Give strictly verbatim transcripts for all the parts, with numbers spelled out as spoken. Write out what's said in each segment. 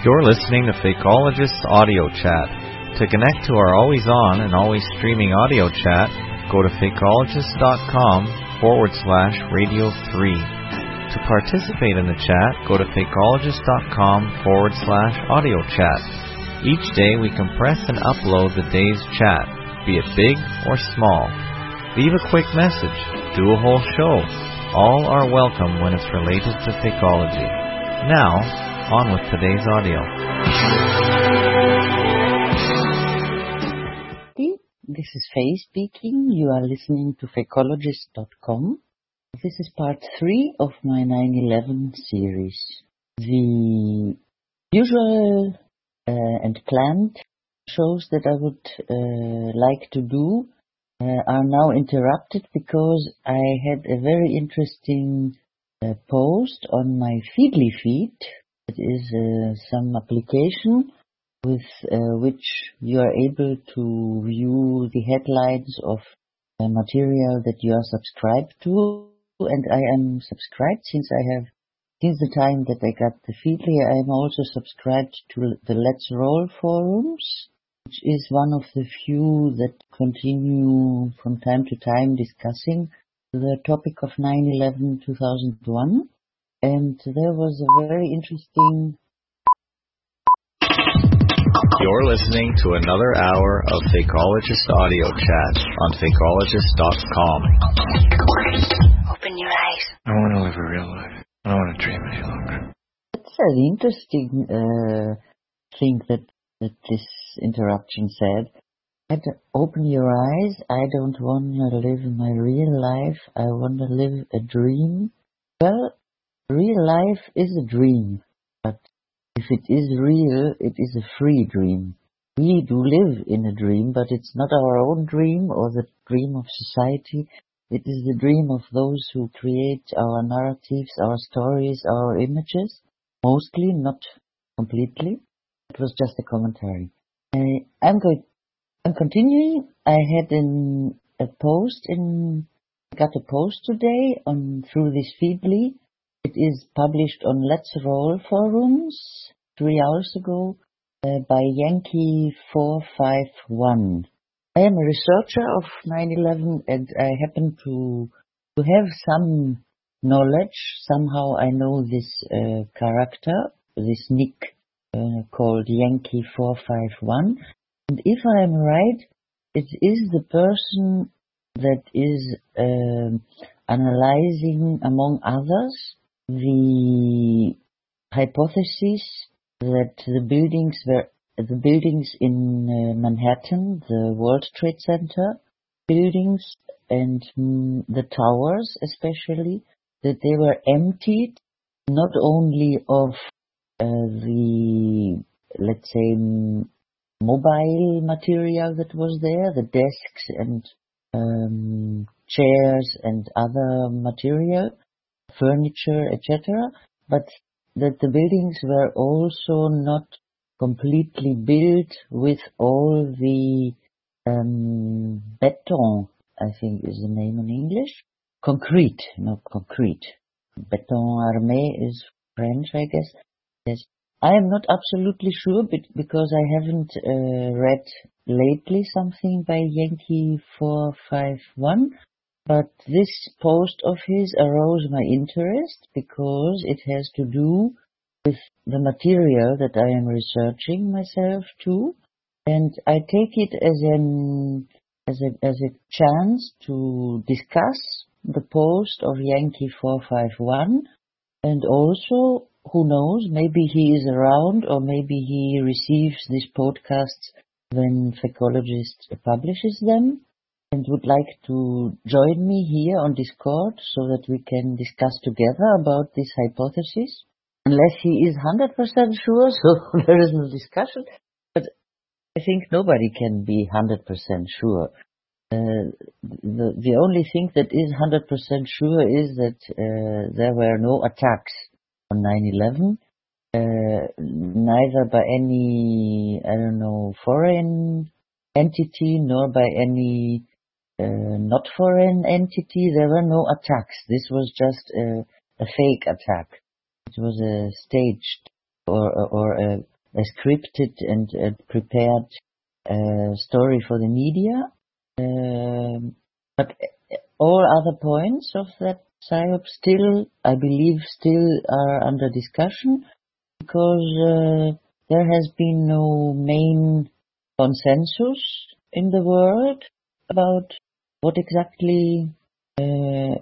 You're listening to Fakeologist Audio Chat. To connect to our always-on and always streaming audio chat, go to fakeologist.com forward slash radio three. To participate in the chat, go to fakeologist.com forward slash audio chat. Each day we compress and upload the day's chat, be it big or small. Leave a quick message, do a whole show. All are welcome when it's related to Fakeology. Now, on with today's audio. This is Faye speaking. You are listening to fakeologist dot com. This is part three of my nine eleven series. The usual uh, and planned shows that I would uh, like to do uh, are now interrupted because I had a very interesting uh, post on my Feedly feed. It is uh, some application with uh, which you are able to view the headlines of uh, material that you are subscribed to. And I am subscribed since I have, since the time that I got the Feedly, I am also subscribed to the Let's Roll forums, which is one of the few that continue from time to time discussing the topic of nine eleven two thousand one. And there was a very interesting... You're listening to another hour of Fakeologist Audio Chat on fakeologist dot com. Open your eyes. I want to live a real life. I don't want to dream any longer. It's an interesting uh, thing that, that this interruption said. I d- open your eyes. I don't want to live my real life. I want to live a dream. Well, real life is a dream, but if it is real, it is a free dream. We do live in a dream, but it's not our own dream or the dream of society. It is the dream of those who create our narratives, our stories, our images. Mostly, not completely. It was just a commentary. I, I'm going. I'm continuing. I had an, a post in. Got a post today on through this Feedly. It is published on Let's Roll forums three hours ago uh, by Yankee four five one. I am a researcher of nine eleven and I happen to to have some knowledge. Somehow I know this uh, character, this nick uh, called Yankee four five one. And if I am right, it is the person that is uh, analyzing, among others, the hypothesis that the buildings were the buildings in uh, Manhattan, the World Trade Center buildings and mm, the towers especially, that they were emptied not only of uh, the, let's say, m- mobile material that was there, the desks and um, chairs and other material, furniture, et cetera, but that the buildings were also not completely built with all the um, beton, I think is the name in English. Concrete, not concrete. Beton armé is French, I guess. Yes. I am not absolutely sure because I haven't uh, read lately something by Yankee four five one. But this post of his aroused my interest because it has to do with the material that I am researching myself too, and I take it as an as a as a chance to discuss the post of Yankee four five one, and also, who knows, maybe he is around or maybe he receives these podcasts when Fakeologist publishes them, and would like to join me here on Discord so that we can discuss together about this hypothesis. Unless he is one hundred percent sure, so there is no discussion. But I think nobody can be one hundred percent sure. Uh, the, the only thing that is one hundred percent sure is that uh, there were no attacks on nine eleven, uh, neither by any, I don't know, foreign entity nor by any Uh, not foreign entity. There were no attacks. This was just a, a fake attack. It was a staged or or a a scripted and uh, prepared uh, story for the media. Um, but all other points of that PSYOP still, I believe, still are under discussion because uh, there has been no main consensus in the world about what exactly uh,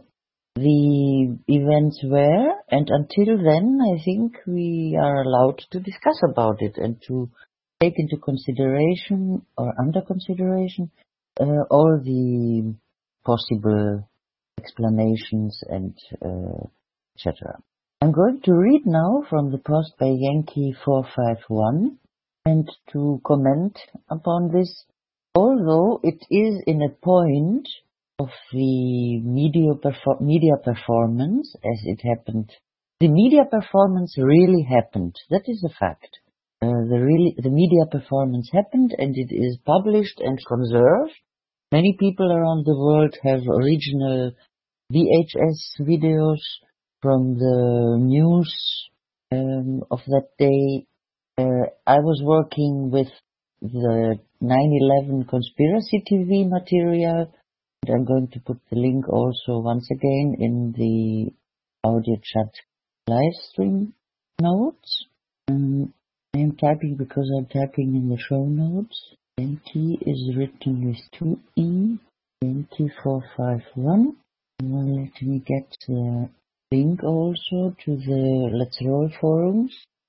the events were, and until then I think we are allowed to discuss about it and to take into consideration or under consideration uh, all the possible explanations and uh, et cetera. I'm going to read now from the post by Yankee four five one and to comment upon this, although it is in a point of the media, perfor- media performance as it happened. The media performance really happened. That is a fact. Uh, the, really, the media performance happened and it is published and conserved. Many people around the world have original V H S videos from the news um, of that day. Uh, I was working with the nine eleven Conspiracy T V material. I'm going to put the link also once again in the audio chat live stream notes. Um, I am typing because I'm typing in the show notes. Yankee is written with two E. Yankee four five one. Well, let me get the link also to the Let's Roll forums.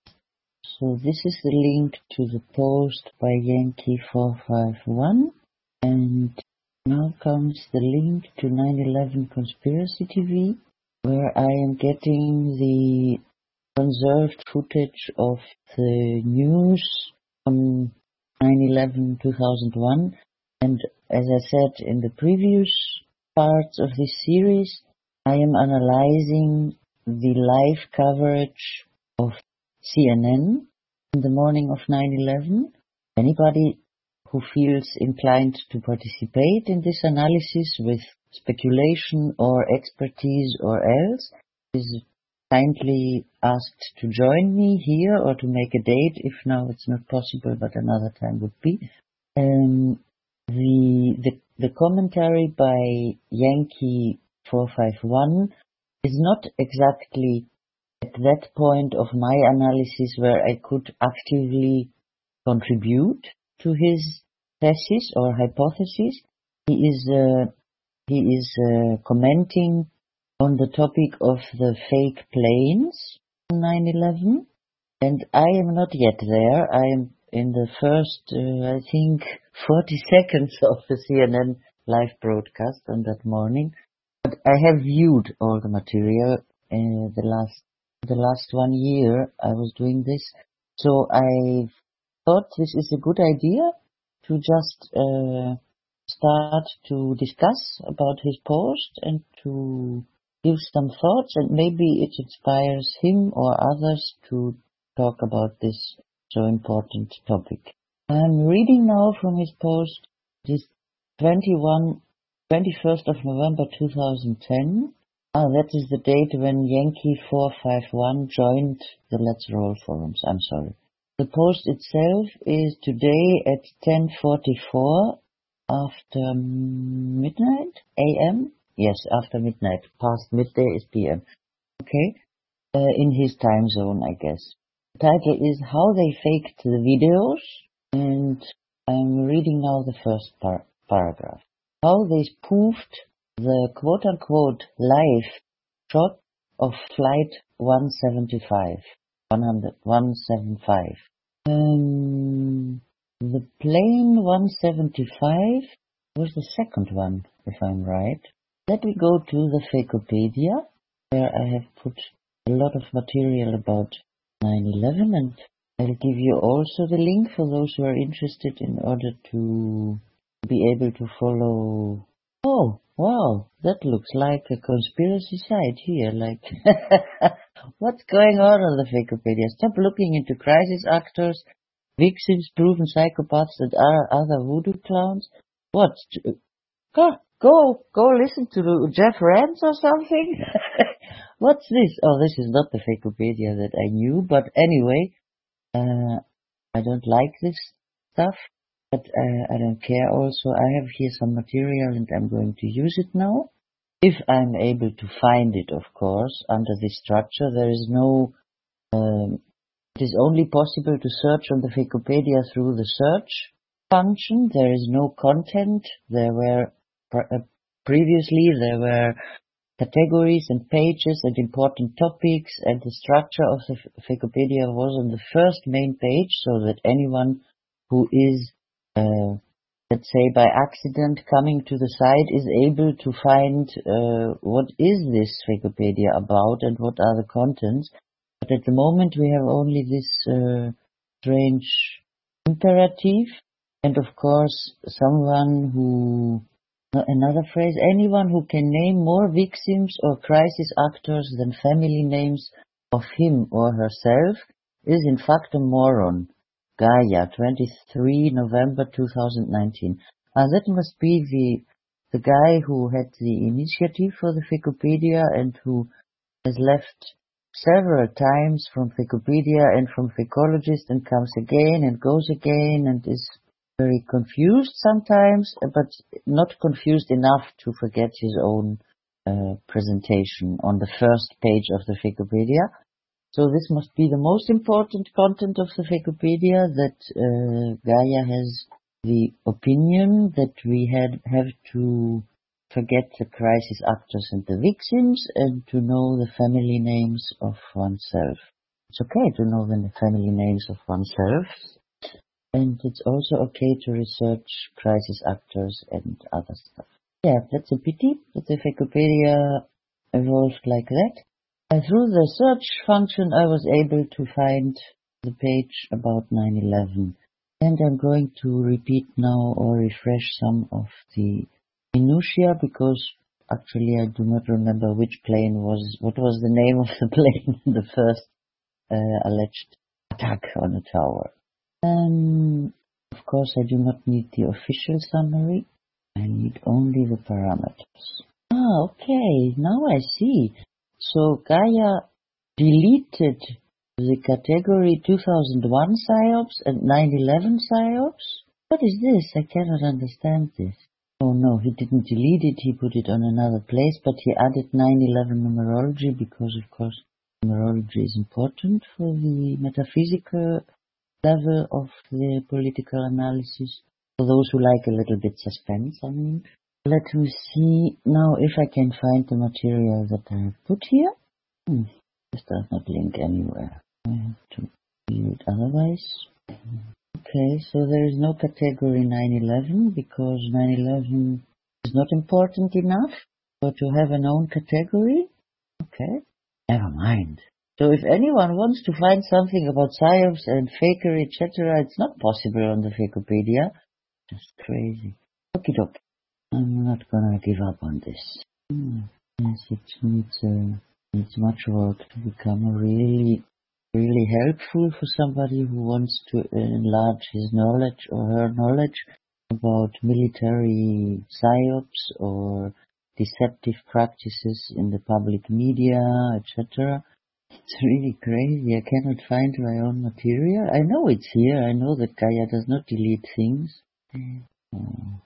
So this is the link to the post by Yankee four five one. And now comes the link to nine eleven Conspiracy T V, where I am getting the conserved footage of the news on nine eleven two thousand one. And as I said in the previous parts of this series, I am analyzing the live coverage of C N N in the morning of nine eleven. Anybody who feels inclined to participate in this analysis with speculation or expertise or else is kindly asked to join me here or to make a date. If now it's not possible, but another time would be. Um, the, the the commentary by Yankee four five one is not exactly at that point of my analysis where I could actively contribute to his thesis or hypothesis. He is uh, he is uh, commenting on the topic of the fake planes on nine eleven, and I am not yet there. I am in the first, uh, I think, forty seconds of the C N N live broadcast on that morning. But I have viewed all the material uh, the last the last one year I was doing this, so I thought this is a good idea to just uh, start to discuss about his post and to give some thoughts, and maybe it inspires him or others to talk about this so important topic. I'm reading now from his post, this twenty-first of November two thousand ten. Ah, that is the date when Yankee four five one joined the Let's Roll forums. I'm sorry. The post itself is today at ten forty-four after midnight A M. Yes, after midnight. Past midday is P M. Okay. Uh, in his time zone, I guess. The title is How They Faked the Videos, and I'm reading now the first par- paragraph. How they spoofed the quote-unquote live shot of Flight one seventy-five. one seventy-five. Um, the plane one seventy-five was the second one, if I'm right. Let me go to the Fakeopedia, where I have put a lot of material about nine eleven, and I'll give you also the link for those who are interested in order to be able to follow. Oh, wow, that looks like a conspiracy site here, like, what's going on on the Fakeopedia? Stop looking into crisis actors, victims, proven psychopaths that are other voodoo clowns. What? Go, go, go listen to Jeff Rance or something? What's this? Oh, this is not the Fakeopedia that I knew, but anyway, uh, I don't like this stuff, but uh, I don't care also. I have here some material and I'm going to use it now. If I'm able to find it, of course, under this structure, there is no, um, it is only possible to search on the Wikipedia through the search function. There is no content. There were, uh, previously there were categories and pages and important topics, and the structure of the Wikipedia was on the first main page, so that anyone who is, uh, let's say by accident coming to the site is able to find uh, what is this Wikipedia about and what are the contents. But at the moment we have only this uh, strange imperative, and of course someone who, another phrase, anyone who can name more victims or crisis actors than family names of him or herself is in fact a moron. Gaia, twenty-third of November two thousand nineteen. Uh, that must be the the guy who had the initiative for the Wikipedia and who has left several times from Wikipedia and from Wikologist and comes again and goes again and is very confused sometimes, but not confused enough to forget his own uh, presentation on the first page of the Wikipedia. So this must be the most important content of the Wikipedia, that uh, Gaia has the opinion that we had have to forget the crisis actors and the victims and to know the family names of oneself. It's okay to know the family names of oneself, and it's also okay to research crisis actors and other stuff. Yeah, that's a pity that the Wikipedia evolved like that. And through the search function, I was able to find the page about nine eleven. And I'm going to repeat now or refresh some of the minutiae, because actually I do not remember which plane was, what was the name of the plane in the first uh, alleged attack on the tower. Um, of course, I do not need the official summary. I need only the parameters. Ah, okay, now I see. So Gaia deleted the category two thousand one PSYOPs and nine eleven PSYOPs? What is this? I cannot understand this. Oh no, he didn't delete it, he put it on another place, but he added nine eleven numerology because, of course, numerology is important for the metaphysical level of the political analysis. For those who like a little bit suspense, I mean. Let me see now if I can find the material that I have put here. Hmm. This does not link anywhere. I have to view it otherwise. Okay, so there is no category nine eleven because nine eleven is not important enough for to have an own category. Okay, never mind. So if anyone wants to find something about PSYOPs and fakery, et cetera, it's not possible on the Wikipedia. Just crazy. Okie dokie. I'm not gonna give up on this. Hmm. Yes, it needs, uh, needs much work to become really, really helpful for somebody who wants to enlarge his knowledge or her knowledge about military PSYOPs or deceptive practices in the public media, et cetera. It's really crazy. I cannot find my own material. I know it's here. I know that Gaia does not delete things. Uh,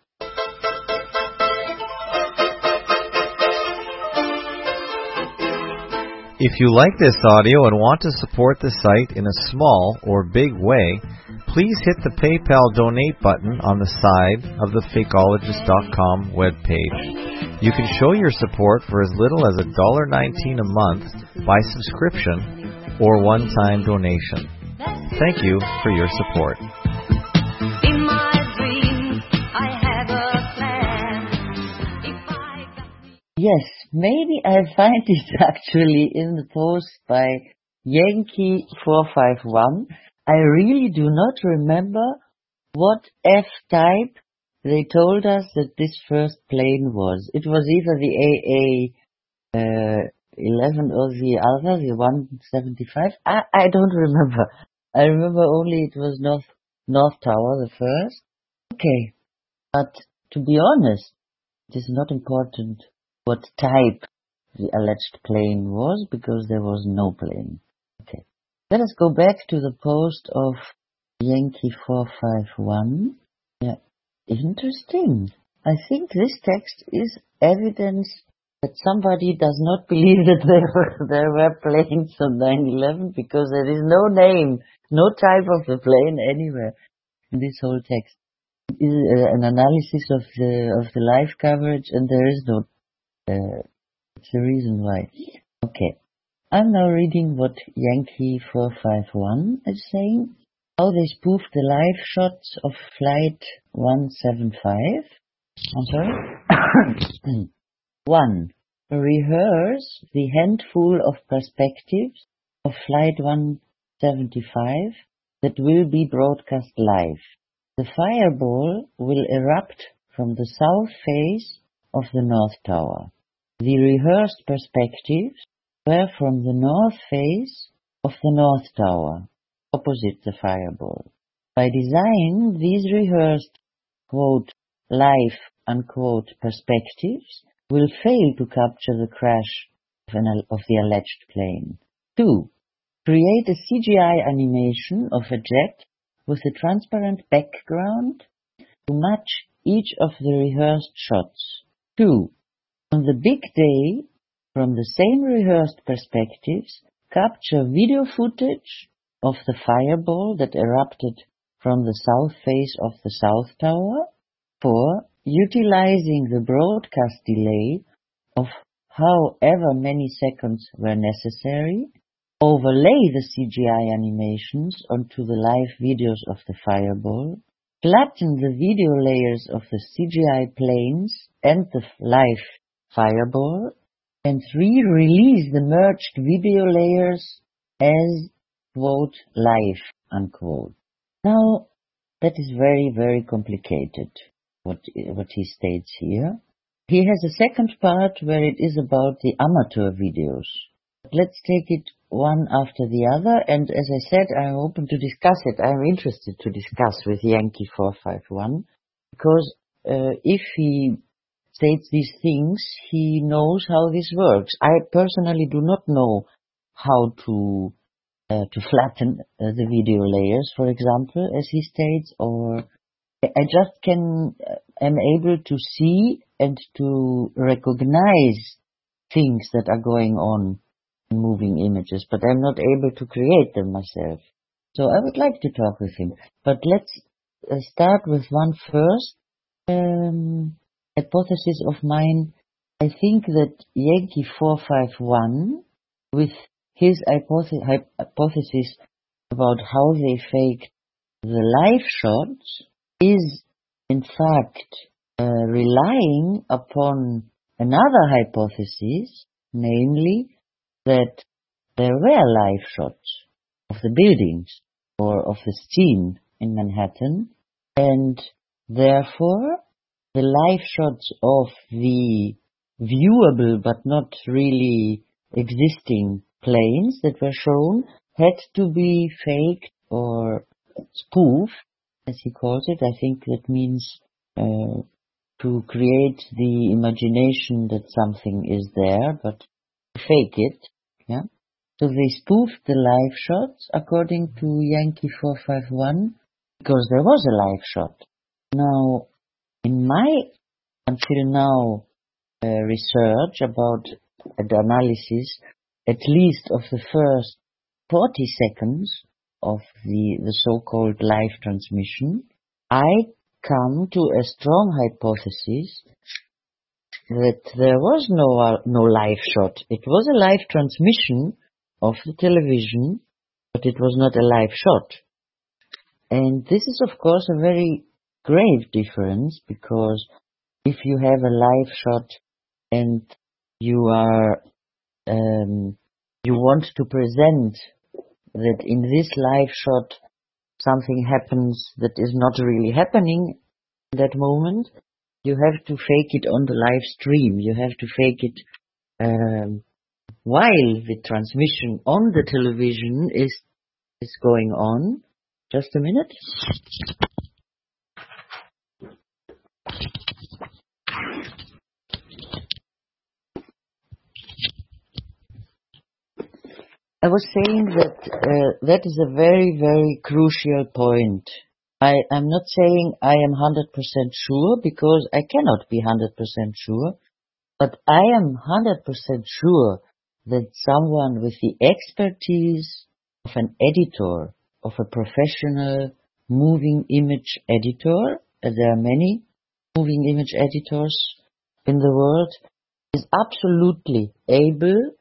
If you like this audio and want to support the site in a small or big way, please hit the PayPal donate button on the side of the fakeologist dot com webpage. You can show your support for as little as one dollar nineteen a month by subscription or one-time donation. Thank you for your support. Yes, maybe I find it actually in the post by Yankee four five one. I really do not remember what F-type they told us that this first plane was. It was either the A A eleven or the other, the one seventy-five. I, I don't remember. I remember only it was North, North Tower, the first. Okay, but to be honest, it is not important what type the alleged plane was, because there was no plane. Okay. Let us go back to the post of Yankee four five one. Yeah, interesting. I think this text is evidence that somebody does not believe that there were, there were planes on nine eleven, because there is no name, no type of the plane anywhere in this whole text. It is uh, an analysis of the of the live coverage, and there is no. Uh, it's the reason why. Okay, I'm now reading what Yankee four five one is saying. How they spoofed the live shots of Flight one seven five. I'm sorry. One. Rehearse the handful of perspectives of Flight one seventy-five that will be broadcast live. The fireball will erupt from the south face of the North Tower. The rehearsed perspectives were from the north face of the North Tower, opposite the fireball. By design, these rehearsed, quote, live, unquote, perspectives will fail to capture the crash of, an, of the alleged plane. Two. Create a C G I animation of a jet with a transparent background to match each of the rehearsed shots. Two. On the big day, from the same rehearsed perspectives, capture video footage of the fireball that erupted from the south face of the South Tower. Four. Utilizing the broadcast delay of however many seconds were necessary, overlay the C G I animations onto the live videos of the fireball, flatten the video layers of the C G I planes and the live fireball, and three. Release the merged video layers as, quote, live, unquote. Now, that is very, very complicated, what, what he states here. He has a second part where it is about the amateur videos. Let's take it one after the other, and as I said, I'm open to discuss it. I'm interested to discuss with Yankee four five one, because uh, if he states these things, he knows how this works. I personally do not know how to uh, to flatten uh, the video layers, for example, as he states, or I just can uh, am able to see and to recognize things that are going on in moving images, but I'm not able to create them myself. So I would like to talk with him. But let's uh, start with one first um, hypothesis of mine. I think that Yankee four five one, with his hypothesis, hypothesis about how they faked the live shots, is in fact uh, relying upon another hypothesis, namely that there were live shots of the buildings or of the scene in Manhattan, and therefore the live shots of the viewable but not really existing planes that were shown had to be faked or spoofed, as he calls it. I think that means uh, to create the imagination that something is there, but fake it. Yeah. So they spoofed the live shots according to Yankee four five one, because there was a live shot. Now, in my until now uh, research about the analysis, at least of the first forty seconds of the, the so-called live transmission, I come to a strong hypothesis that there was no uh, no live shot. It was a live transmission of the television, but it was not a live shot. And this is, of course, a very grave difference, because if you have a live shot and you are um, you want to present that in this live shot something happens that is not really happening in that moment, you have to fake it on the live stream. You have to fake it um, while the transmission on the television is is going on. Just a minute. I was saying that uh, that is a very, very crucial point. I am not saying I am one hundred percent sure because I cannot be one hundred percent sure, but I am one hundred percent sure that someone with the expertise of an editor, of a professional moving image editor, and there are many moving image editors in the world, is absolutely able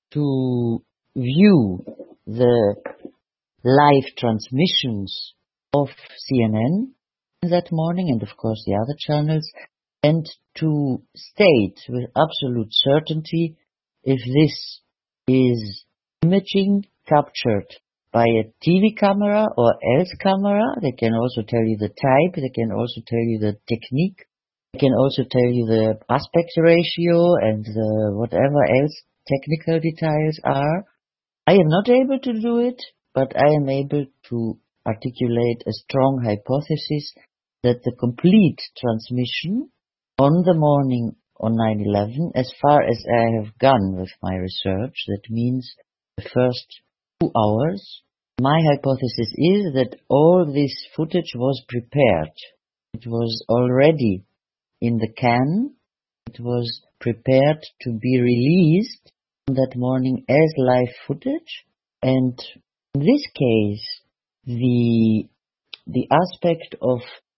to view the live transmissions of C N N that morning and of course the other channels, and to state with absolute certainty if this is imaging captured by a T V camera or else camera. They can also tell you the type, they can also tell you the technique, they can also tell you the aspect ratio and the whatever else technical details are. I am not able to do it, but I am able to articulate a strong hypothesis that the complete transmission on the morning on nine eleven, as far as I have gone with my research, that means the first two hours, my hypothesis is that all this footage was prepared. It was already in the can. It was prepared to be released that morning as live footage. And in this case, the the aspect of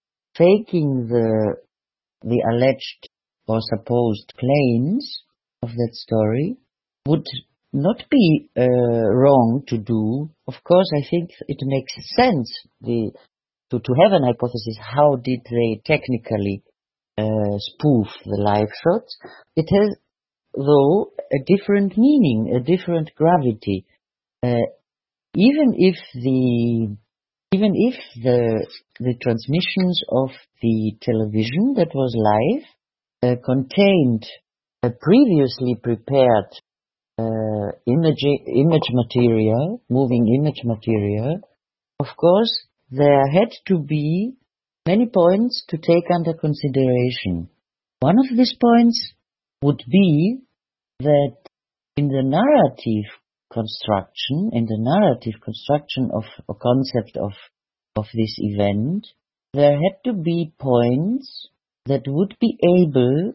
faking the the alleged or supposed claims of that story would not be uh, wrong to do. Of course, I think it makes sense the, to, to have an hypothesis. How did they technically uh, spoof the live shots? It has, though, a different meaning, a different gravity. Uh, even if the even if the the transmissions of the television that was live uh, contained a previously prepared uh, image image material, moving image material, of course there had to be many points to take under consideration. One of these points would be that in the narrative construction, in the narrative construction of a concept of, of this event, there had to be points that would be able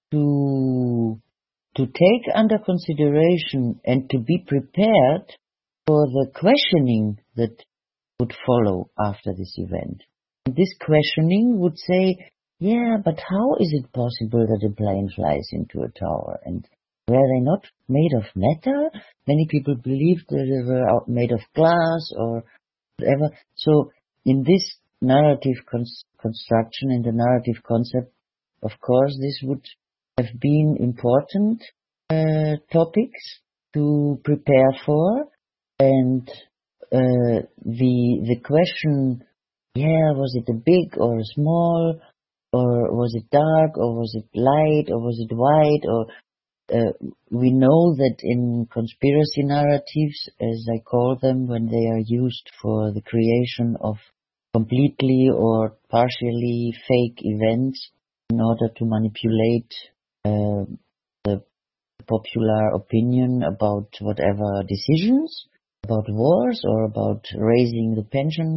to, to take under consideration and to be prepared for the questioning that would follow after this event. And this questioning would say, yeah, but how is it possible that a plane flies into a tower? And were they not made of metal? Many people believed that they were made of glass or whatever. So in this narrative cons- construction, in the narrative concept, of course, this would have been important uh, topics to prepare for. And uh, the the question, yeah, was it a big or a small, or was it dark, or was it light, or was it white, or Uh, we know that in conspiracy narratives, as I call them, when they are used for the creation of completely or partially fake events in order to manipulate uh, the popular opinion about whatever decisions, about wars or about raising the pension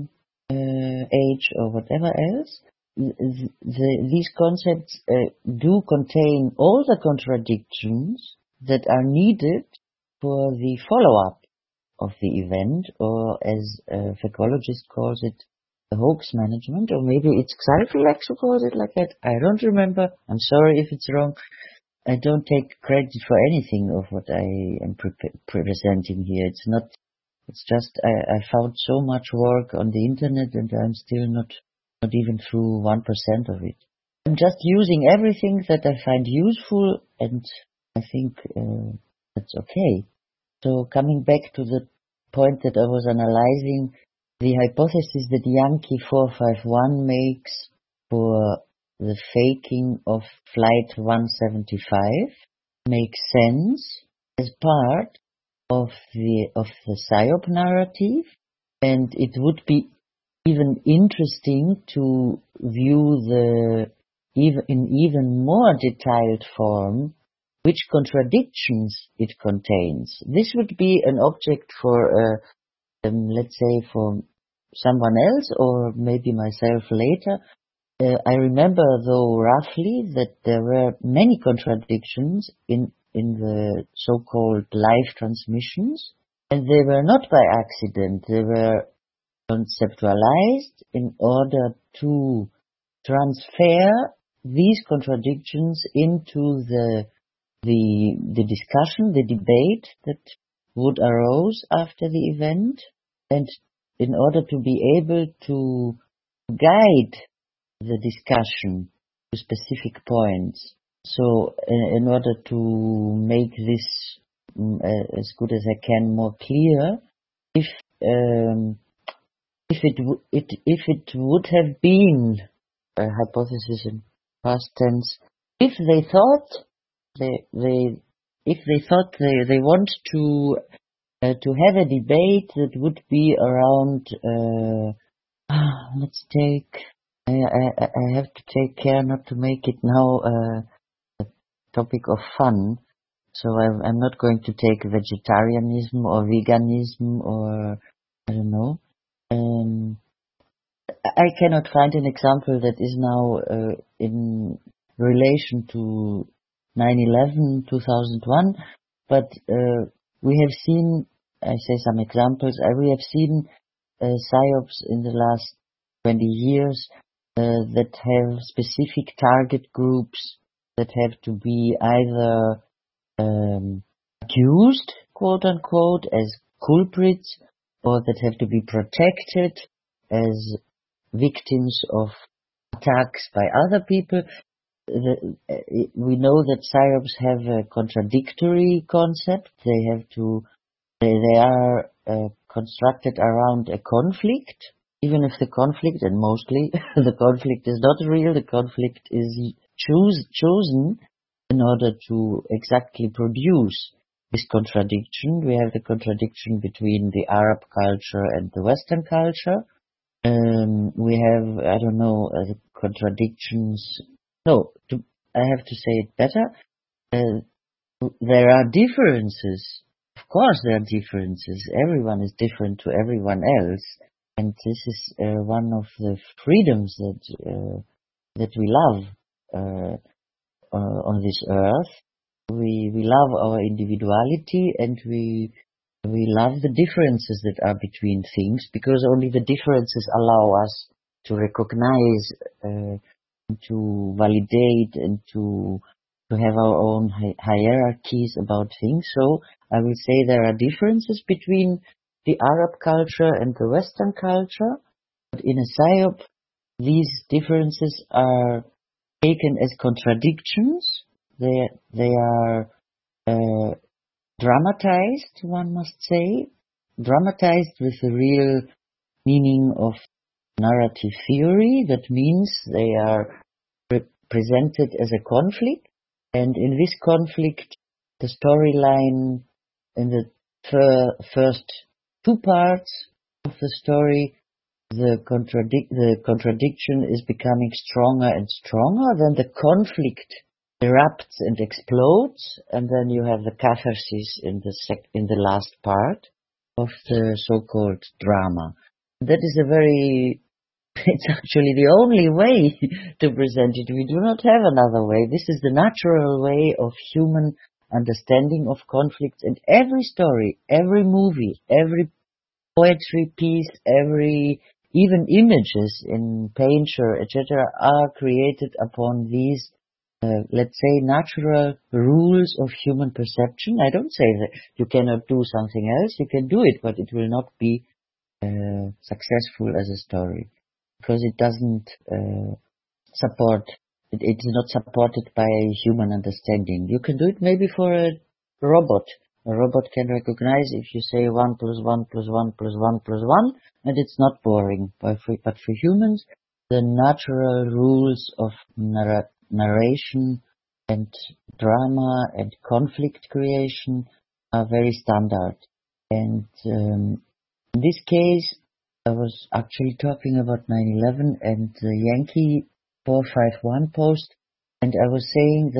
uh, age or whatever else, The, the, these concepts uh, do contain all the contradictions that are needed for the follow-up of the event, or as a psychologist calls it, the hoax management, or maybe it's Xalflex who calls it like that. I don't remember. I'm sorry if it's wrong. I don't take credit for anything of what I am pre- presenting here. It's not. It's just I, I found so much work on the internet, and I'm still not. Not even through one percent of it. I'm just using everything that I find useful, and I think uh, that's okay. So coming back to the point that I was analyzing, the hypothesis that Yankee four five one makes for the faking of Flight one seventy-five makes sense as part of the of the PSYOP narrative, and it would be even interesting to view the even in even more detailed form which contradictions it contains. This would be an object for, uh, um, let's say, for someone else or maybe myself later. Uh, I remember, though, roughly that there were many contradictions in, in the so-called live transmissions, and they were not by accident. They were conceptualized in order to transfer these contradictions into the the the discussion, the debate that would arise after the event, and in order to be able to guide the discussion to specific points. So in, in order to make this um, uh, as good as I can more clear, if um, if it, w- it if it would have been a hypothesis in past tense, if they thought they they if they thought they they want to uh, to have a debate that would be around uh, let's take I, I I have to take care not to make it now uh, a topic of fun, so I'm, I'm not going to take vegetarianism or veganism or I don't know. Um, I cannot find an example that is now uh, in relation to nine eleven two thousand one, but uh, we have seen, I say some examples, uh, we have seen uh, psyops in the last twenty years uh, that have specific target groups that have to be either um, accused, quote unquote, as culprits, or that have to be protected as victims of attacks by other people. The, uh, we know that psyops have a contradictory concept. They have to, they, they are uh, constructed around a conflict, even if the conflict, and mostly the conflict is not real, the conflict is choose, chosen in order to exactly produce this contradiction. We have the contradiction between the Arab culture and the Western culture. Um, we have, I don't know, uh, the contradictions. No, to, I have to say it better. Uh, there are differences. Of course there are differences. Everyone is different to everyone else. And this is uh, one of the freedoms that uh, that we love uh, uh, on this earth. We we love our individuality, and we we love the differences that are between things, because only the differences allow us to recognize, uh, to validate, and to to have our own hi- hierarchies about things. So I will say there are differences between the Arab culture and the Western culture, but in a psyop, these differences are taken as contradictions. They they are uh, dramatized, one must say, dramatized with the real meaning of narrative theory. That means they are re- presented as a conflict, and in this conflict, the storyline in the fir- first two parts of the story, the, contradic- the contradiction is becoming stronger and stronger, then the conflict erupts and explodes, and then you have the catharsis in the sec- in the last part of the so-called drama. That is a very, it's actually the only way to present it. We do not have another way. This is the natural way of human understanding of conflicts, and every story, every movie, every poetry piece, every, even images in painter, et cetera, are created upon these Uh, let's say, natural rules of human perception. I don't say that you cannot do something else. You can do it, but it will not be uh, successful as a story, because it doesn't uh, support, it, it is not supported by human understanding. You can do it maybe for a robot. A robot can recognize if you say one plus one plus one plus one plus one, and it's not boring. But for, but for humans, the natural rules of narrative narration and drama and conflict creation are very standard. And um, in this case, I was actually talking about nine eleven and the Yankee four five one post, and I was saying that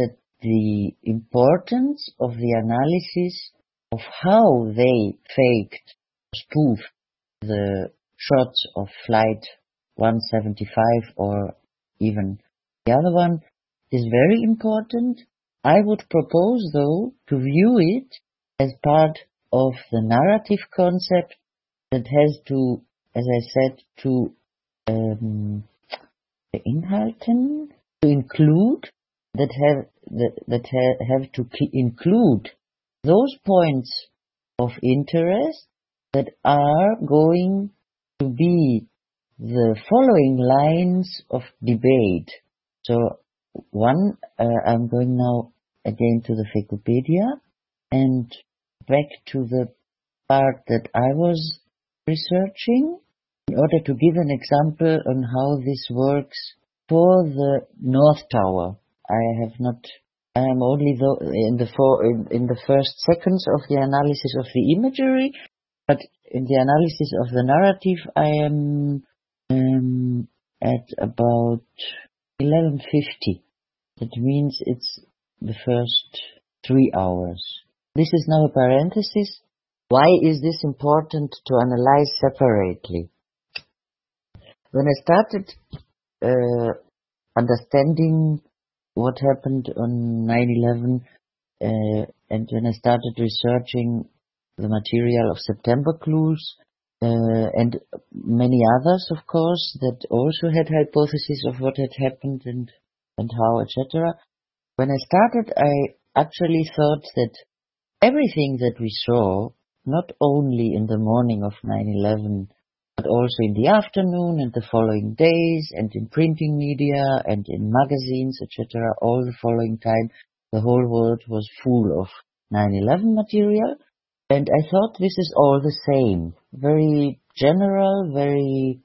the importance of the analysis of how they faked, spoofed the shots of Flight one seventy-five or even the other one is very important. I would propose, though, to view it as part of the narrative concept that has to, as I said, to um, inhalten, to include, that have that, that ha- have to include those points of interest that are going to be the following lines of debate. So, one, uh, I'm going now again to the Fakeopedia and back to the part that I was researching in order to give an example on how this works for the North Tower. I have not, I am only the, in, the four, in, in the first seconds of the analysis of the imagery, but in the analysis of the narrative I am um, at about eleven fifty. That means it's the first three hours. This is now a parenthesis. Why is this important to analyze separately? When I started uh, understanding what happened on nine eleven uh, and when I started researching the material of September Clues uh, and many others, of course, that also had hypotheses of what had happened and, and how, et cetera. When I started, I actually thought that everything that we saw, not only in the morning of nine eleven, but also in the afternoon and the following days and in printing media and in magazines, et cetera, all the following time, the whole world was full of nine eleven material. And I thought this is all the same. Very general, very...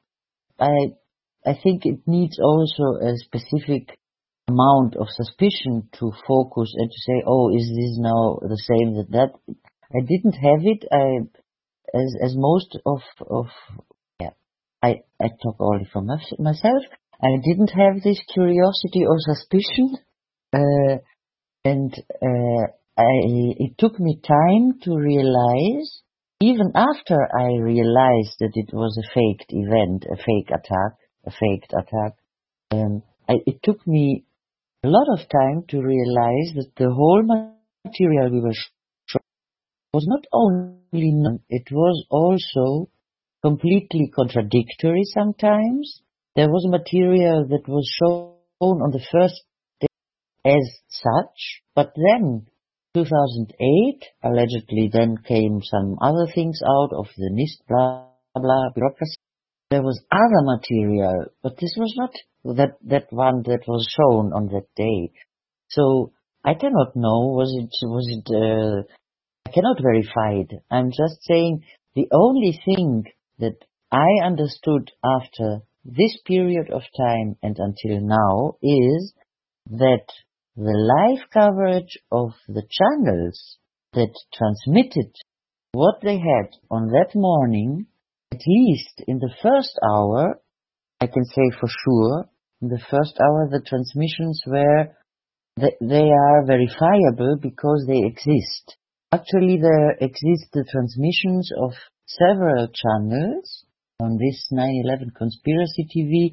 I I think it needs also a specific amount of suspicion to focus and to say, oh, is this now the same that that? I didn't have it. I, as as most of of yeah, I I talk only for my, myself. I didn't have this curiosity or suspicion, uh, and uh, I it took me time to realize. Even after I realized that it was a faked event, a fake attack, a faked attack, um, I, it took me a lot of time to realize that the whole material we were showing was not only known, it was also completely contradictory sometimes. There was material that was shown on the first day as such, but then two thousand eight, allegedly then came some other things out of the NIST, blah, blah, bureaucracy. There was other material, but this was not that, that one that was shown on that day. So, I cannot know, was it, was it, uh, I cannot verify it. I'm just saying the only thing that I understood after this period of time and until now is that the live coverage of the channels that transmitted what they had on that morning, at least in the first hour, I can say for sure, in the first hour the transmissions were, they are verifiable because they exist. Actually there exist the transmissions of several channels on this nine eleven Conspiracy T V.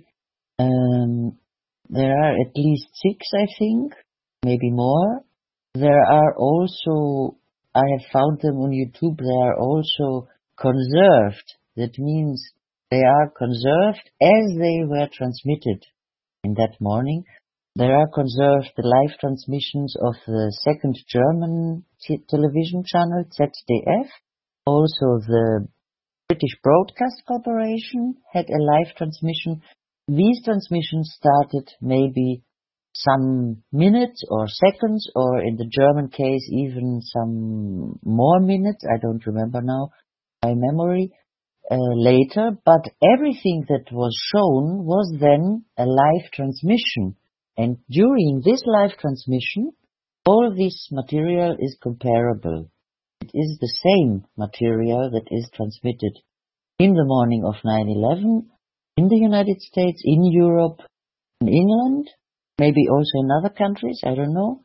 Um, there are at least six, I think. Maybe more. There are also, I have found them on YouTube, they are also conserved. That means they are conserved as they were transmitted in that morning. There are conserved the live transmissions of the second German t- television channel, Z D F. Also the British Broadcast Corporation had a live transmission. These transmissions started maybe some minutes or seconds, or in the German case even some more minutes, I don't remember now by memory, uh, later, but everything that was shown was then a live transmission. And during this live transmission, all this material is comparable. It is the same material that is transmitted in the morning of nine eleven, in the United States, in Europe, in England, maybe also in other countries, I don't know.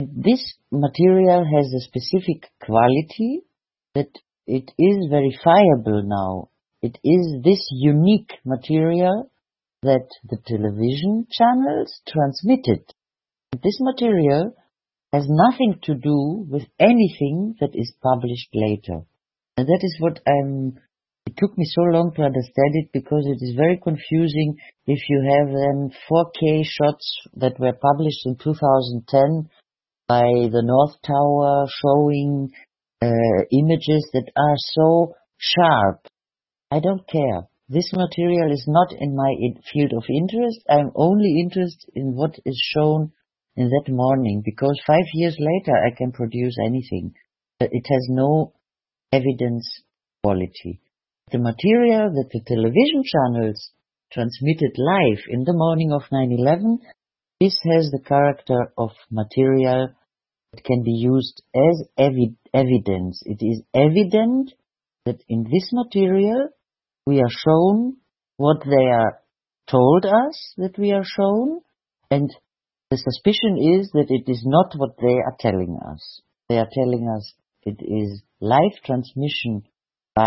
This material has a specific quality that it is verifiable now. It is this unique material that the television channels transmitted. This material has nothing to do with anything that is published later. And that is what I'm, it took me so long to understand it, because it is very confusing if you have then four K shots that were published in two thousand ten by the North Tower showing uh, images that are so sharp. I don't care. This material is not in my field of interest. I'm only interested in what is shown in that morning, because five years later I can produce anything. But it has no evidence quality. The material that the television channels transmitted live in the morning of nine eleven, this has the character of material that can be used as evi- evidence. It is evident that in this material we are shown what they are told us that we are shown, and the suspicion is that it is not what they are telling us. They are telling us it is live transmission by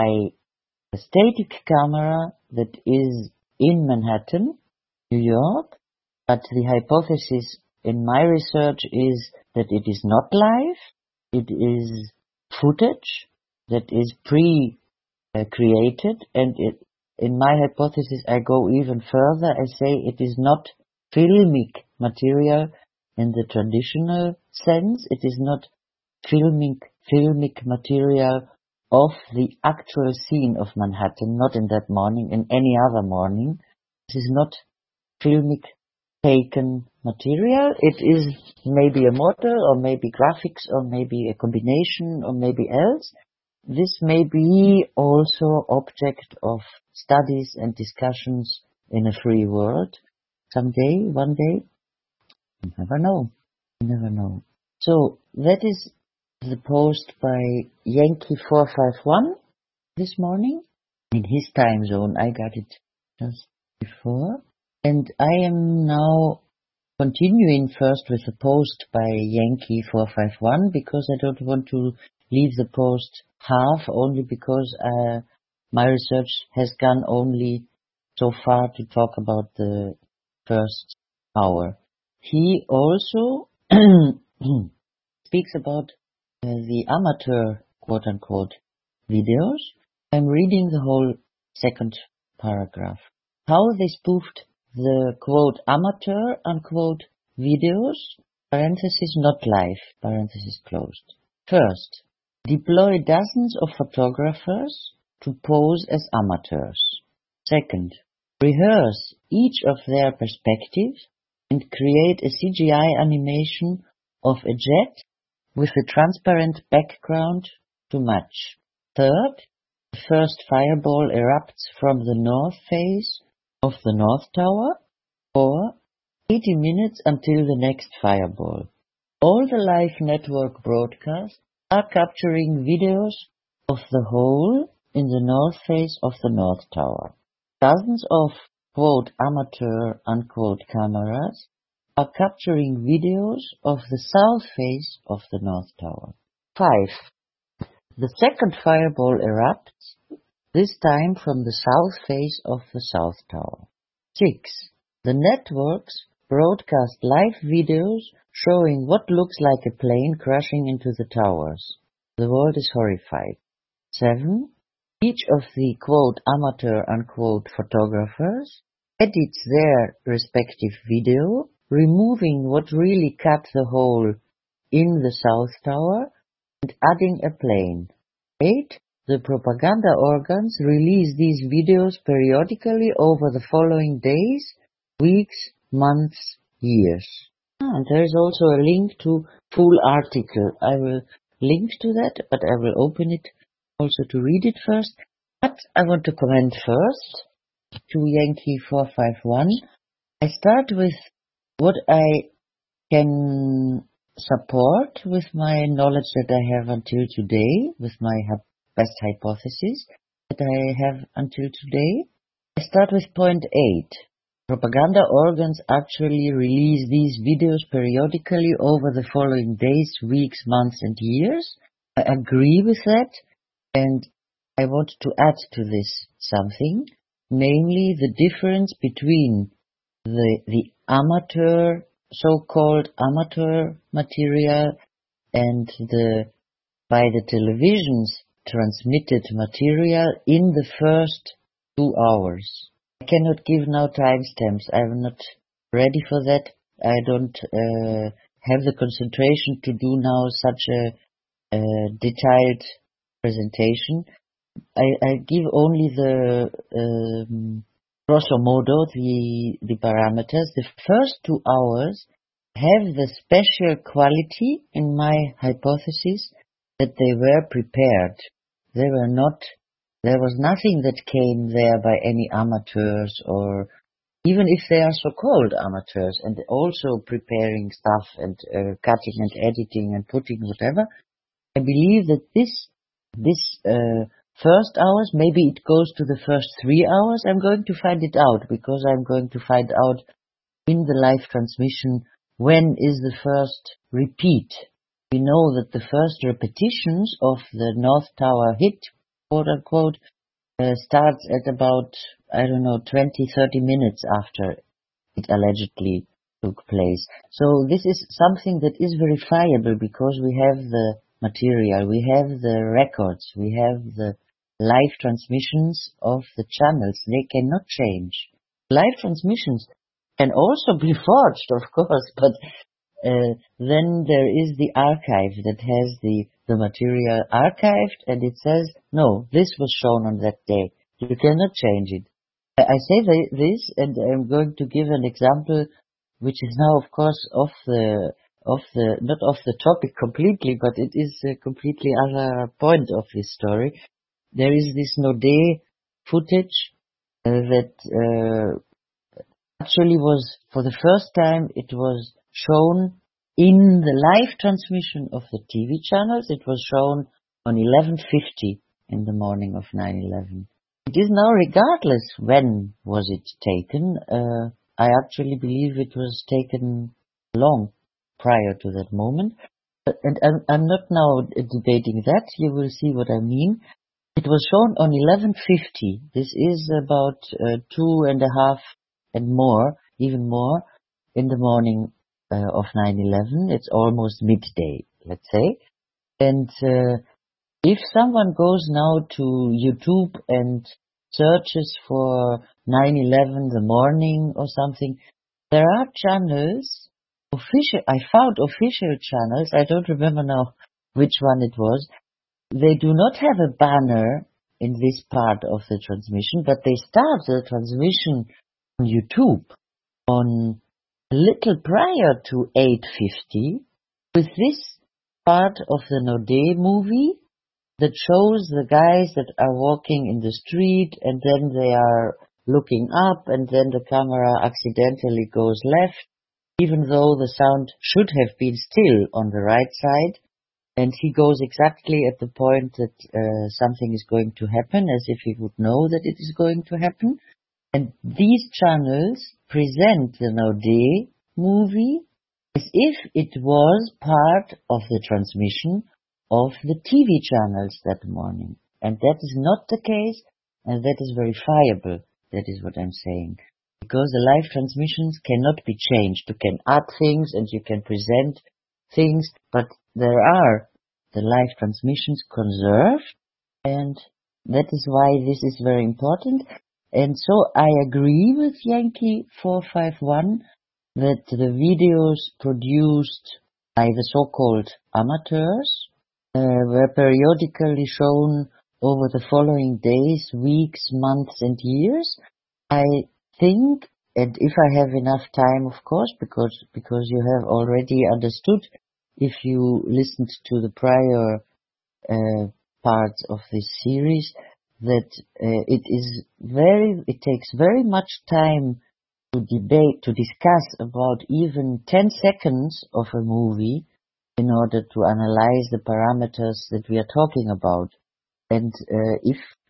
a static camera that is in Manhattan, New York, but the hypothesis in my research is that it is not live. It is footage that is pre Uh, created, and it, in my hypothesis I go even further. I say it is not filmic material in the traditional sense. It is not filmic, filmic material of the actual scene of Manhattan, not in that morning, in any other morning. This is not filmic taken material. It is maybe a model, or maybe graphics, or maybe a combination, or maybe else. This may be also object of studies and discussions in a free world. Someday, one day, you never know. You never know. So that is the post by Yankee four five one this morning. In his time zone, I got it just before. And I am now continuing first with the post by Yankee four five one, because I don't want to leave the post half, only because uh, my research has gone only so far to talk about the first hour. He also speaks about uh, the amateur, quote-unquote, videos. I'm reading the whole second paragraph. How they spoofed the, quote, amateur, unquote, videos, parenthesis, not live, parenthesis closed. First, deploy dozens of photographers to pose as amateurs. Second, rehearse each of their perspectives and create a C G I animation of a jet with a transparent background to match. Third, the first fireball erupts from the north face of the North Tower, or eighty minutes until the next fireball. All the live network broadcasts are capturing videos of the hole in the north face of the North Tower. Dozens of, quote, amateur, unquote, cameras are capturing videos of the south face of the North Tower. Five. The second fireball erupts, this time from the south face of the South Tower. Six. The networks broadcast live videos showing what looks like a plane crashing into the towers. The world is horrified. Seven. Each of the, quote, amateur, unquote, photographers edits their respective video, removing what really cut the hole in the South Tower and adding a plane. Eight. The propaganda organs release these videos periodically over the following days, weeks, months, years. And there is also a link to full article. I will link to that, but I will open it also to read it first. But I want to comment first to Yankee four five one. I start with what I can support with my knowledge that I have until today, with my best hypothesis that I have until today. I start with point eight. propaganda organs actually release these videos periodically over the following days, weeks, months, and years. I agree with that, and I want to add to this something, namely the difference between the, the amateur, so-called amateur material and the by the televisions transmitted material in the first two hours. I cannot give now timestamps. I'm not ready for that. I don't uh, have the concentration to do now such a, a detailed presentation. I, I give only the um, grosso modo, the, the parameters. The first two hours have the special quality, in my hypothesis, that they were prepared. They were not, there was nothing that came there by any amateurs, or even if they are so-called amateurs and also preparing stuff and uh, cutting and editing and putting whatever. I believe that this, this uh, first hours, maybe it goes to the first three hours. I'm going to find it out, because I'm going to find out in the live transmission when is the first repeat. We know that the first repetitions of the North Tower hit, quote unquote, uh, starts at about, I don't know, twenty, thirty minutes after it allegedly took place. So this is something that is verifiable, because we have the material, we have the records, we have the live transmissions of the channels. They cannot change. Live transmissions can also be forged, of course, but uh, then there is the archive that has the, the material archived, and it says, no, this was shown on that day. You cannot change it. I, I say th- this, and I'm going to give an example, which is now, of course, off the, off the, not off the topic completely, but it is a completely other point of this story. There is this Naudet footage uh, that uh, actually was, for the first time, it was shown in the live transmission of the T V channels. It was shown on eleven fifty in the morning of nine eleven. It is now regardless when was it taken. Uh, I actually believe it was taken long prior to that moment. And I'm, I'm not now debating that. You will see what I mean. It was shown on eleven fifty. This is about uh, two and a half and more, even more, in the morning uh, of nine eleven. It's almost midday, let's say. And uh, if someone goes now to YouTube and searches for nine eleven the morning or something, there are channels, official, I found official channels, I don't remember now which one it was. They do not have a banner in this part of the transmission, but they start the transmission on YouTube on a little prior to eight fifty with this part of the Naudet movie that shows the guys that are walking in the street, and then they are looking up, and then the camera accidentally goes left, even though the sound should have been still on the right side. And he goes exactly at the point that uh, something is going to happen, as if he would know that it is going to happen. And these channels present the Naudet movie as if it was part of the transmission of the T V channels that morning. And that is not the case, and that is verifiable. That is what I'm saying. Because the live transmissions cannot be changed. You can add things and you can present things, but there are the live transmissions conserved, and that is why this is very important. And so I agree with Yankee four five one that the videos produced by the so-called amateurs uh, were periodically shown over the following days, weeks, months, and years. I think, and if I have enough time, of course, because because you have already understood, if you listened to the prior uh, parts of this series, that uh, it is very, it takes very much time to debate, to discuss about even ten seconds of a movie in order to analyze the parameters that we are talking about. And uh, if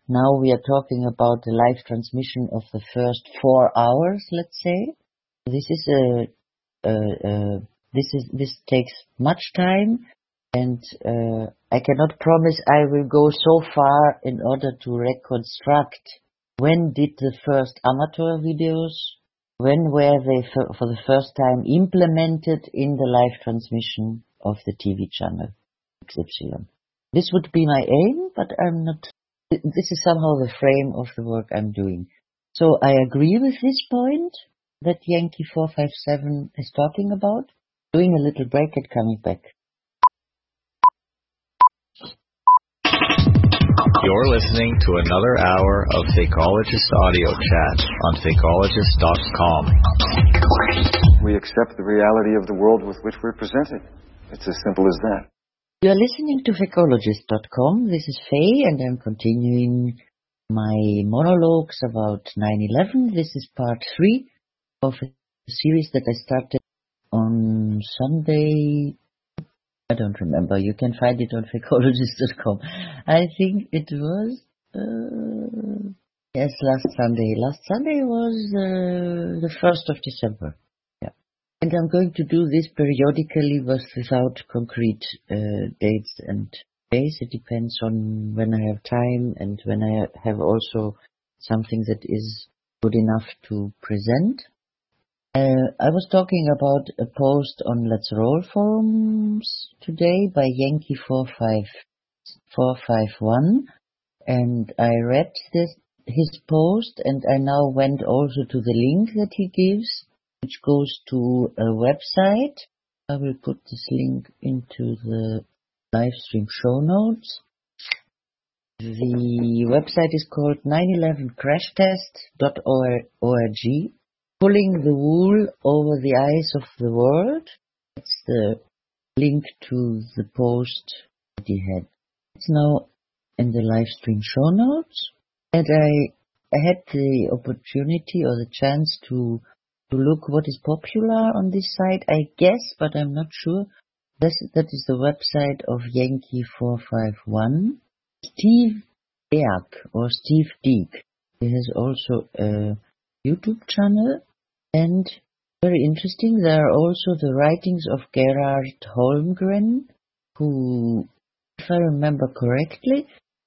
now we are talking about the live transmission of the first four hours, let's say. This is a, a, a this is this takes much time, and uh, I cannot promise I will go so far in order to reconstruct when did the first amateur videos, when were they for, for the first time implemented in the live transmission of the T V channel X Y. This would be my aim, but I'm not. This is somehow the frame of the work I'm doing. So I agree with this point that Yankee four five seven is talking about. Doing a little break and coming back. You're listening to another hour of Fakeologist Audio Chat on Fakeologist dot com. We accept the reality of the world with which we're presented. It's as simple as that. You are listening to Fakeologist dot com. This is Faye, and I'm continuing my monologues about nine eleven. This is part three of a series that I started on Sunday. I don't remember. You can find it on Fakeologist dot com. I think it was, uh, yes, last Sunday. Last Sunday was uh, the first of December. Yeah. And I'm going to do this periodically, but without concrete uh, dates and days. It depends on when I have time and when I have also something that is good enough to present. Uh, I was talking about a post on Let's Roll forums today by Yankee four five one, and I read this, his post, and I now went also to the link that he gives, which goes to a website. I will put this link into the live stream show notes. The website is called nine eleven crash test dot org. Pulling the wool over the eyes of the world. That's the link to the post that he had. It's now in the live stream show notes. And I, I had the opportunity or the chance to, to look what is popular on this site, I guess, but I'm not sure. This, that is the website of Yankee four five one. Steve Deak or Steve Deak. He has also a YouTube channel. And very interesting, there are also the writings of Gerhard Holmgren, who, if I remember correctly,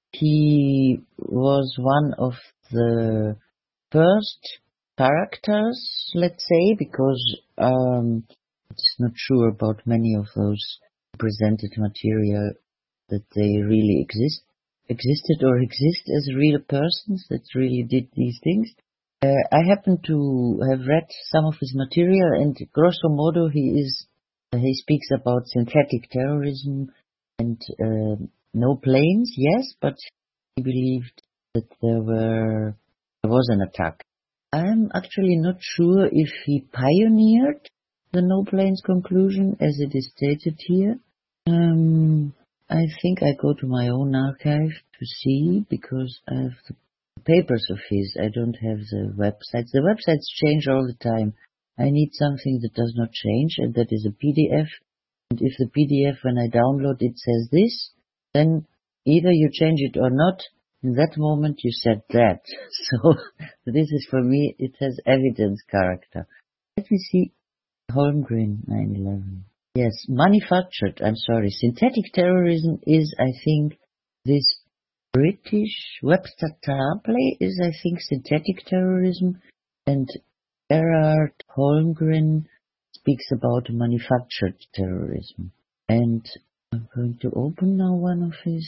he was one of the first characters, let's say, because um, it's not sure about many of those presented material that they really exist, existed or exist as real persons that really did these things. Uh, I happen to have read some of his material, and grosso modo he is uh, he speaks about synthetic terrorism and uh, no planes, yes, but he believed that there were there was an attack. I'm actually not sure if he pioneered the no planes conclusion as it is stated here. Um, I think I go to my own archive to see, because I have the papers of his. I don't have the websites. The websites change all the time. I need something that does not change, and that is a P D F. And if the P D F, when I download it, says this, then either you change it or not. In that moment, you said that. So this is, for me, it has evidence character. Let me see. Holmgren, nine eleven. Yes, manufactured. I'm sorry. Synthetic terrorism is, I think, this British Webster Tarpley is, I think, synthetic terrorism, and Gerhard Holmgren speaks about manufactured terrorism. And I'm going to open now one of his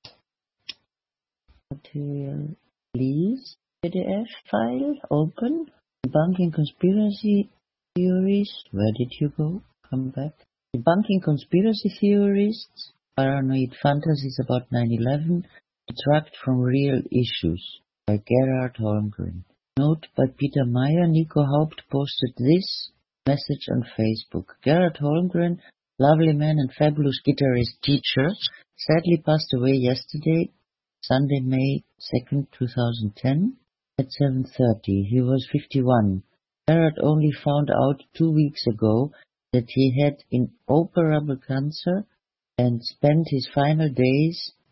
material. Please, P D F file, open. Debunking conspiracy theories. Where did you go? Come back. Debunking conspiracy theorists. Paranoid fantasies about nine eleven. Detract from real issues by Gerhard Holmgren. Note by Peter Meyer. Nico Haupt posted this message on Facebook. Gerhard Holmgren, lovely man and fabulous guitarist teacher, sadly passed away yesterday, Sunday, May second, twenty ten, at seven thirty. He was fifty-one. Gerhard only found out two weeks ago that he had inoperable cancer and spent his final days in the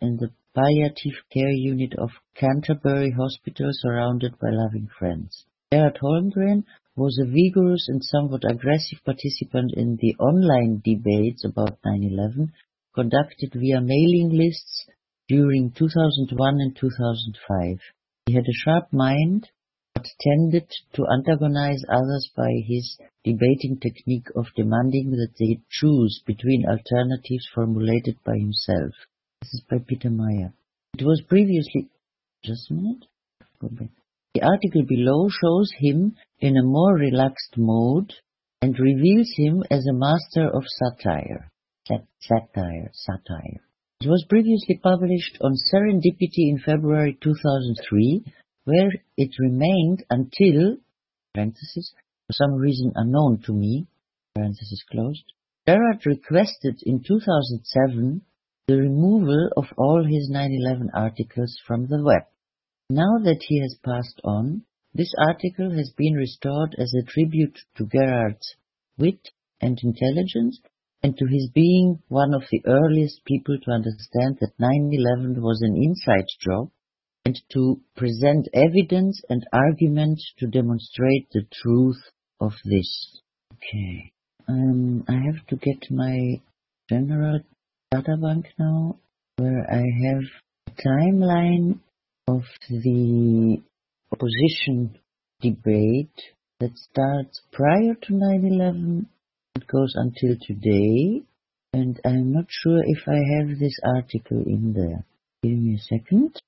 palliative care unit of Canterbury Hospital surrounded by loving friends. Gerard Holmgren was a vigorous and somewhat aggressive participant in the online debates about nine eleven conducted via mailing lists during two thousand one and two thousand five. He had a sharp mind, but tended to antagonize others by his debating technique of demanding that they choose between alternatives formulated by himself. This is by Peter Meyer. It was previously... Just a minute. Go back. The article below shows him in a more relaxed mode and reveals him as a master of satire. Sat- satire. Satire. It was previously published on Serendipity in February two thousand three, where it remained until, parenthesis, for some reason unknown to me, parenthesis closed, Gerard requested in two thousand seven the removal of all his nine eleven articles from the web. Now that he has passed on, this article has been restored as a tribute to Gerard's wit and intelligence, and to his being one of the earliest people to understand that nine eleven was an inside job, and to present evidence and argument to demonstrate the truth of this. Okay. Um, I have to get my general databank now, where I have a timeline of the opposition debate that starts prior to nine eleven. It goes until today, and I'm not sure if I have this article in there. Give me a second.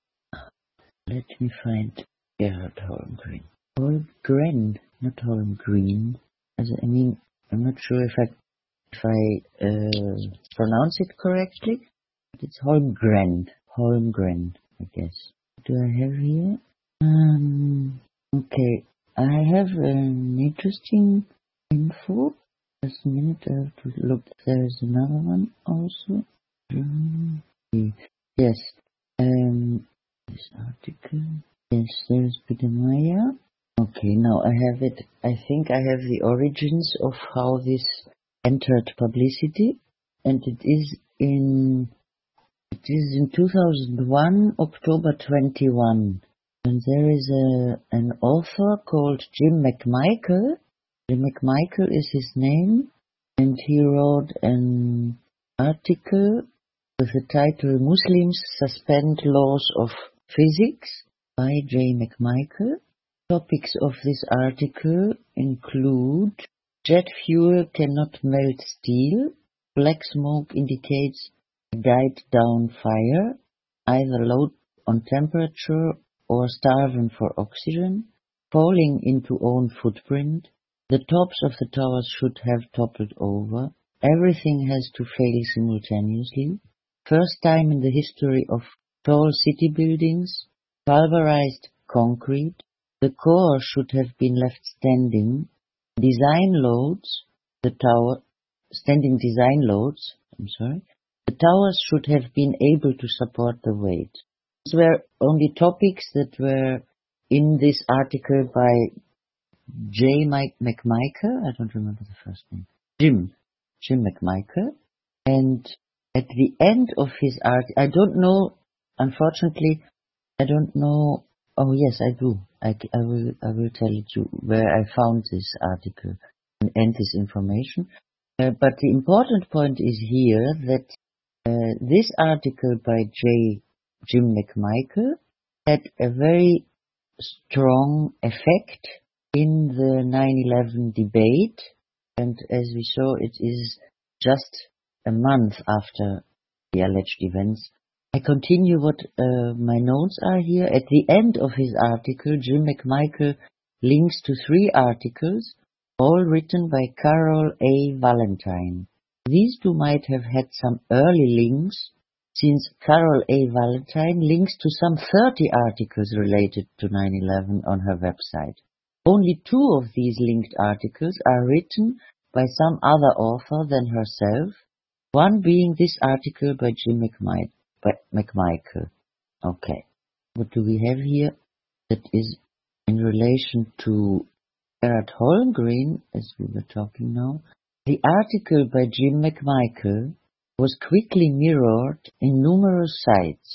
Let me find Gerard Holmgren. Holmgren, not Holmgreen. As I mean, I'm not sure if I if I uh, pronounce it correctly. But it's Holmgren. Holmgren, I guess. What do I have here? Um. Okay, I have an interesting info. Just a minute, I have to look. There's another one also. Um, yes. Um. This article. Yes, there's Peter Meyer. Okay, now I have it. I think I have the origins of how this entered publicity, and it is in it is in two thousand one, October twenty-first, and there is a an author called Jim McMichael. Jim McMichael is his name, and he wrote an article with the title "Muslims Suspend Laws of Physics" by J. McMichael. Topics of this article include jet fuel cannot melt steel, black smoke indicates a died down fire, either low on temperature or starving for oxygen, falling into own footprint, the tops of the towers should have toppled over, everything has to fail simultaneously, first time in the history of tall city buildings, pulverized concrete, the core should have been left standing, design loads, the tower, standing design loads, I'm sorry, the towers should have been able to support the weight. These were only topics that were in this article by J. Mike McMichael, I don't remember the first name, Jim, Jim McMichael, and at the end of his article, I don't know, unfortunately, I don't know, oh yes, I do. I, I will I will tell you where I found this article and, and this information. Uh, but the important point is here that uh, this article by J. Jim McMichael had a very strong effect in the nine eleven debate, and as we saw, it is just a month after the alleged events. I continue what uh, my notes are here. At the end of his article, Jim McMichael links to three articles, all written by Carol A. Valentine. These two might have had some early links, since Carol A. Valentine links to some thirty articles related to nine eleven on her website. Only two of these linked articles are written by some other author than herself, one being this article by Jim McMichael. By McMichael. Okay. What do we have here? That is in relation to Gerard Holmgren, as we were talking now. The article by Jim McMichael was quickly mirrored in numerous sites,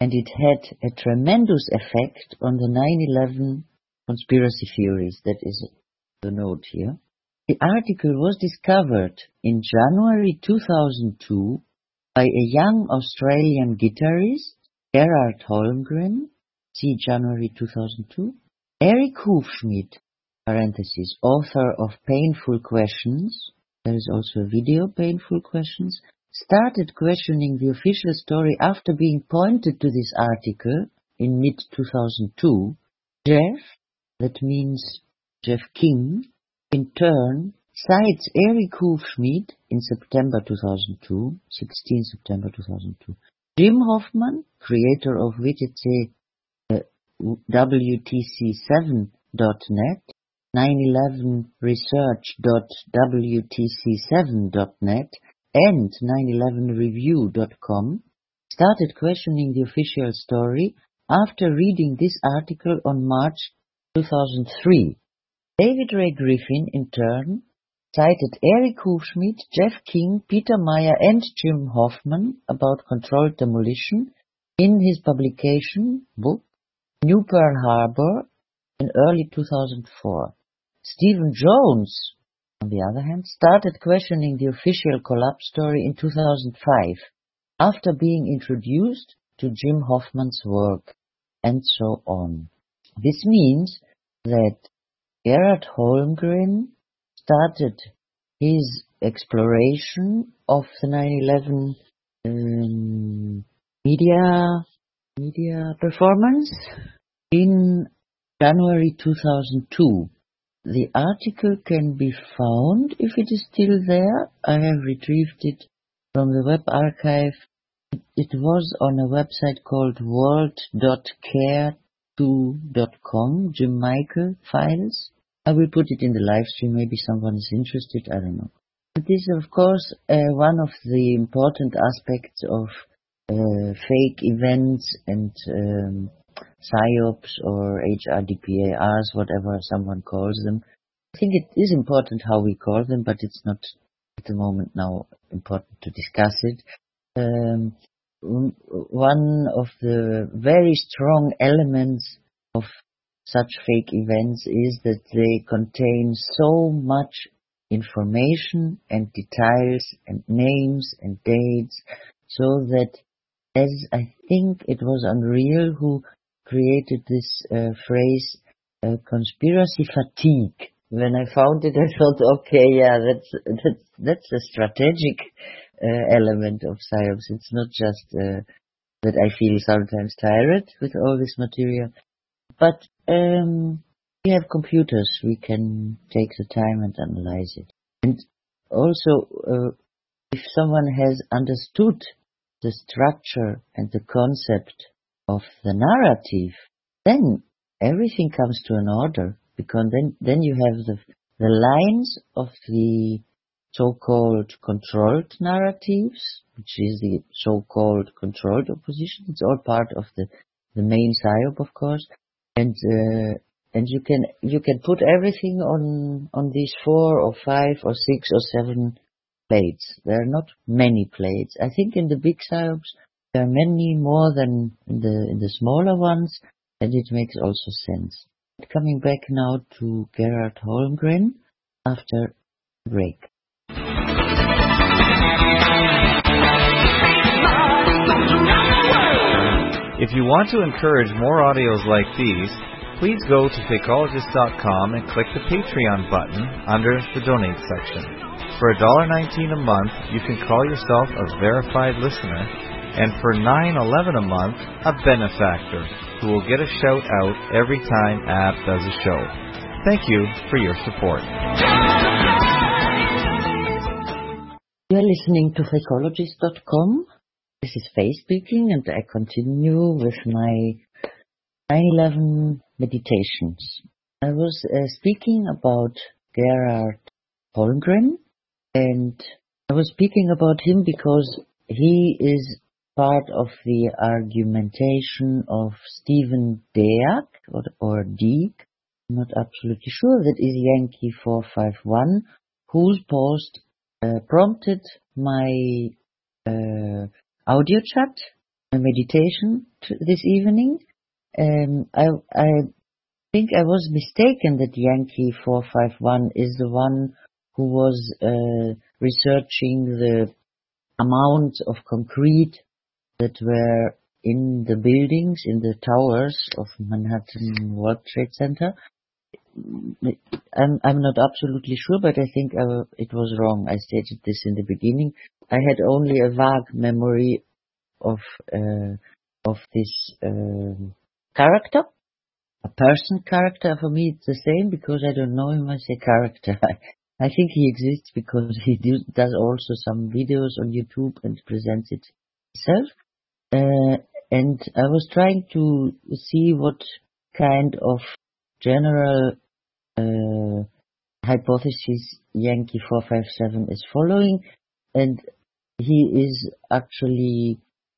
and it had a tremendous effect on the nine eleven conspiracy theories. That is the note here. The article was discovered in January two thousand two by a young Australian guitarist, Gerhard Holmgren, see January two thousand two, Eric Hufschmidt, parenthesis, author of Painful Questions, there is also a video, Painful Questions, started questioning the official story after being pointed to this article in mid two thousand two. Jeff, that means Jeff King, in turn, cites Eric Hufschmidt in September two thousand two, sixteenth September two thousand two. Jim Hoffman, creator of W T C, uh, W T C seven dot net, nine eleven research dot W T C seven dot net, and nine eleven review dot com, started questioning the official story after reading this article on March two thousand three. David Ray Griffin, in turn, cited Eric Hufschmidt, Jeff King, Peter Meyer, and Jim Hoffman about controlled demolition in his publication book New Pearl Harbor in early two thousand four. Stephen Jones, on the other hand, started questioning the official collapse story in two thousand five after being introduced to Jim Hoffman's work, and so on. This means that Gerhard Holmgren started his exploration of the nine eleven um, media media performance in January two thousand two. The article can be found, if it is still there. I have retrieved it from the web archive. It was on a website called world dot care two dot com, Jim Michael files. I will put it in the live stream, maybe someone is interested, I don't know. It is, of course, uh, one of the important aspects of uh, fake events and um, psyops or H R D P A Rs, whatever someone calls them. I think it is important how we call them, but it's not at the moment now important to discuss it. Um, one of the very strong elements of such fake events is that they contain so much information and details and names and dates, so that, as I think it was Unreal who created this uh, phrase, uh, conspiracy fatigue. When I found it, I thought, okay, yeah, that's that's, that's a strategic uh, element of psyops. It's not just uh, that I feel sometimes tired with all this material, but um, we have computers. We can take the time and analyze it. And also, uh, if someone has understood the structure and the concept of the narrative, then everything comes to an order, because then, then you have the, the lines of the so-called controlled narratives, which is the so-called controlled opposition. It's all part of the, the main psyop, of course. And, uh, and you can, you can put everything on, on these four or five or six or seven plates. There are not many plates. I think in the big psyops, there are many more than in the, in the smaller ones, and it makes also sense. Coming back now to Gerhard Holmgren after a break. If you want to encourage more audios like these, please go to fakeologist dot com and click the Patreon button under the Donate section. For one dollar nineteen a month, you can call yourself a verified listener, and for nine eleven a month, a benefactor, who will get a shout out every time Ab does a show. Thank you for your support. You are listening to fakeologist dot com. This is Faye speaking, and I continue with my nine eleven meditations. I was uh, speaking about Gerhard Holmgren, and I was speaking about him because he is part of the argumentation of Stephen Deak, or, or Deak, I'm not absolutely sure, that is Yankee four five one, whose post uh, prompted my uh, audio chat a meditation t- this evening. Um, I, I think I was mistaken that Yankee four five one is the one who was uh, researching the amount of concrete that were in the buildings, in the towers of Manhattan World Trade Center. I'm, I'm not absolutely sure, but I think I, it was wrong. I stated this in the beginning. I had only a vague memory of uh, of this uh, character. A person character, for me it's the same because I don't know him as a character. I think he exists because he do, does also some videos on YouTube and presents it himself. Uh, and I was trying to see what kind of general uh, hypothesis Yankee four five seven is following, and he is actually,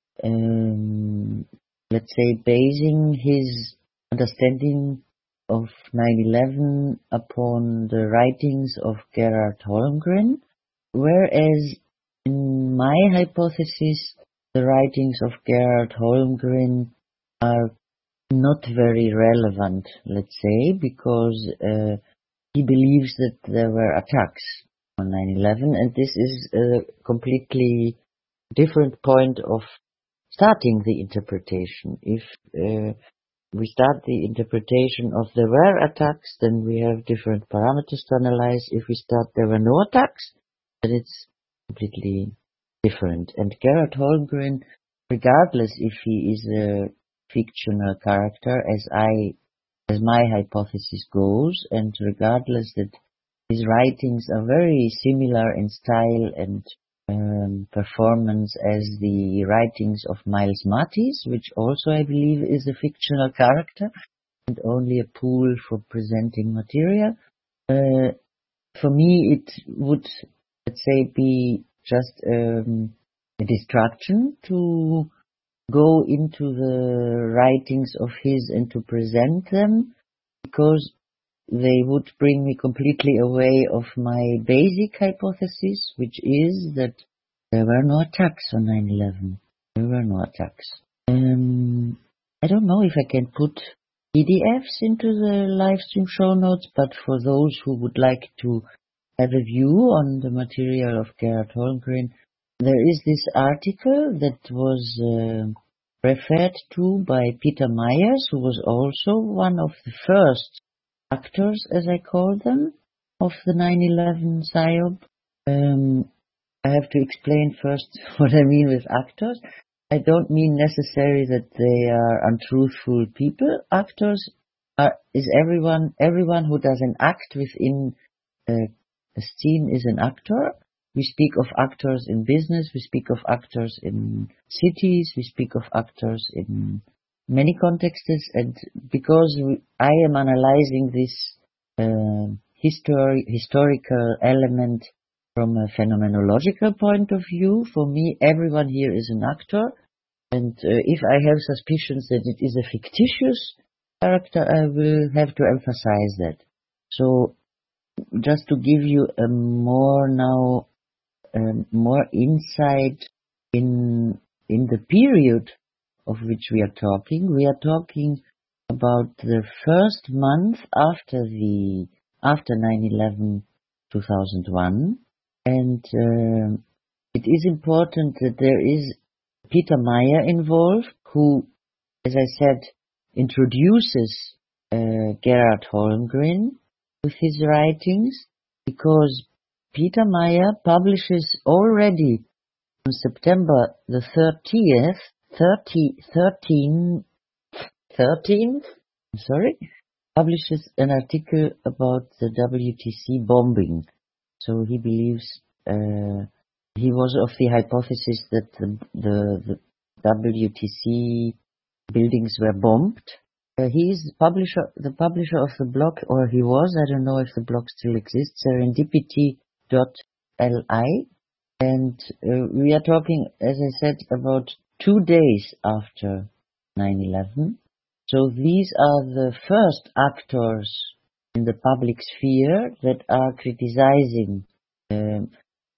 um, let's say, basing his understanding of nine eleven upon the writings of Gerhard Holmgren, whereas in my hypothesis, the writings of Gerhard Holmgren are not very relevant, let's say, because uh, he believes that there were attacks on nine eleven, and this is a completely different point of starting the interpretation. If uh, we start the interpretation of there were attacks, then we have different parameters to analyze. If we start there were no attacks, then it's completely different. And Gerhard Holmgren, regardless if he is a fictional character, as I, as my hypothesis goes, and regardless that his writings are very similar in style and um, performance as the writings of Miles Mattis, which also I believe is a fictional character and only a pool for presenting material. Uh, for me, it would, let's say, be just um, a distraction to go into the writings of his and to present them, because they would bring me completely away of my basic hypothesis, which is that there were no attacks on nine eleven. There were no attacks. Um, I don't know if I can put P D Fs into the live stream show notes, but for those who would like to have a view on the material of Gerhard Holmgren, there is this article that was uh, referred to by Peter Myers, who was also one of the first actors, as I call them, of the nine eleven PSYOP. Um, I have to explain first what I mean with actors. I don't mean necessarily that they are untruthful people. Actors are, is everyone, everyone who does an act within a, a scene is an actor. We speak of actors in business, we speak of actors in cities, we speak of actors in many contexts, and because we, I am analyzing this uh, histori- historical element from a phenomenological point of view, for me, everyone here is an actor, and uh, if I have suspicions that it is a fictitious character, I will have to emphasize that. So, just to give you a more now, um, more insight in in the period of which we are talking. We are talking about the first month after the after nine eleven two thousand one, and uh, it is important that there is Peter Meyer involved, who, as I said, introduces uh, Gerhard Holmgren with his writings, because Peter Meyer publishes already on September the thirtieth, thirty, thirteen, thirteenth, I'm sorry, publishes an article about the W T C bombing. So he believes, uh, he was of the hypothesis that the, the, the W T C buildings were bombed. Uh, he is publisher, the publisher of the blog, or he was, I don't know if the blog still exists, serendipity dot L I. And uh, we are talking, as I said, about two days after nine eleven. So these are the first actors in the public sphere that are criticizing um,